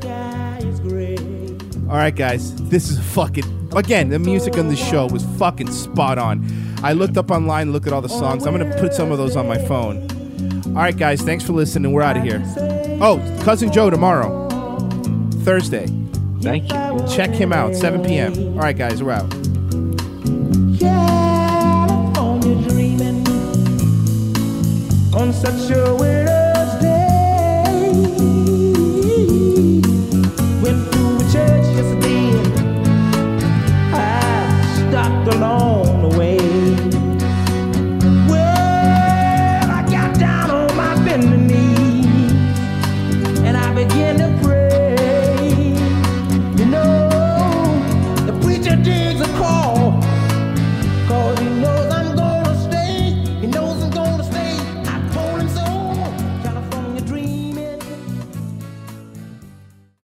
Speaker 1: All right, guys. This is fucking... Again, the music on this show was fucking spot on. I looked up online, looked at all the songs. I'm going to put some of those on my phone. All right, guys. Thanks for listening. We're out of here. Oh, Cousin Joe tomorrow. Thursday.
Speaker 4: Thank you.
Speaker 1: Check him out, 7 p.m. All right, guys. We're out.
Speaker 7: California dreaming on such a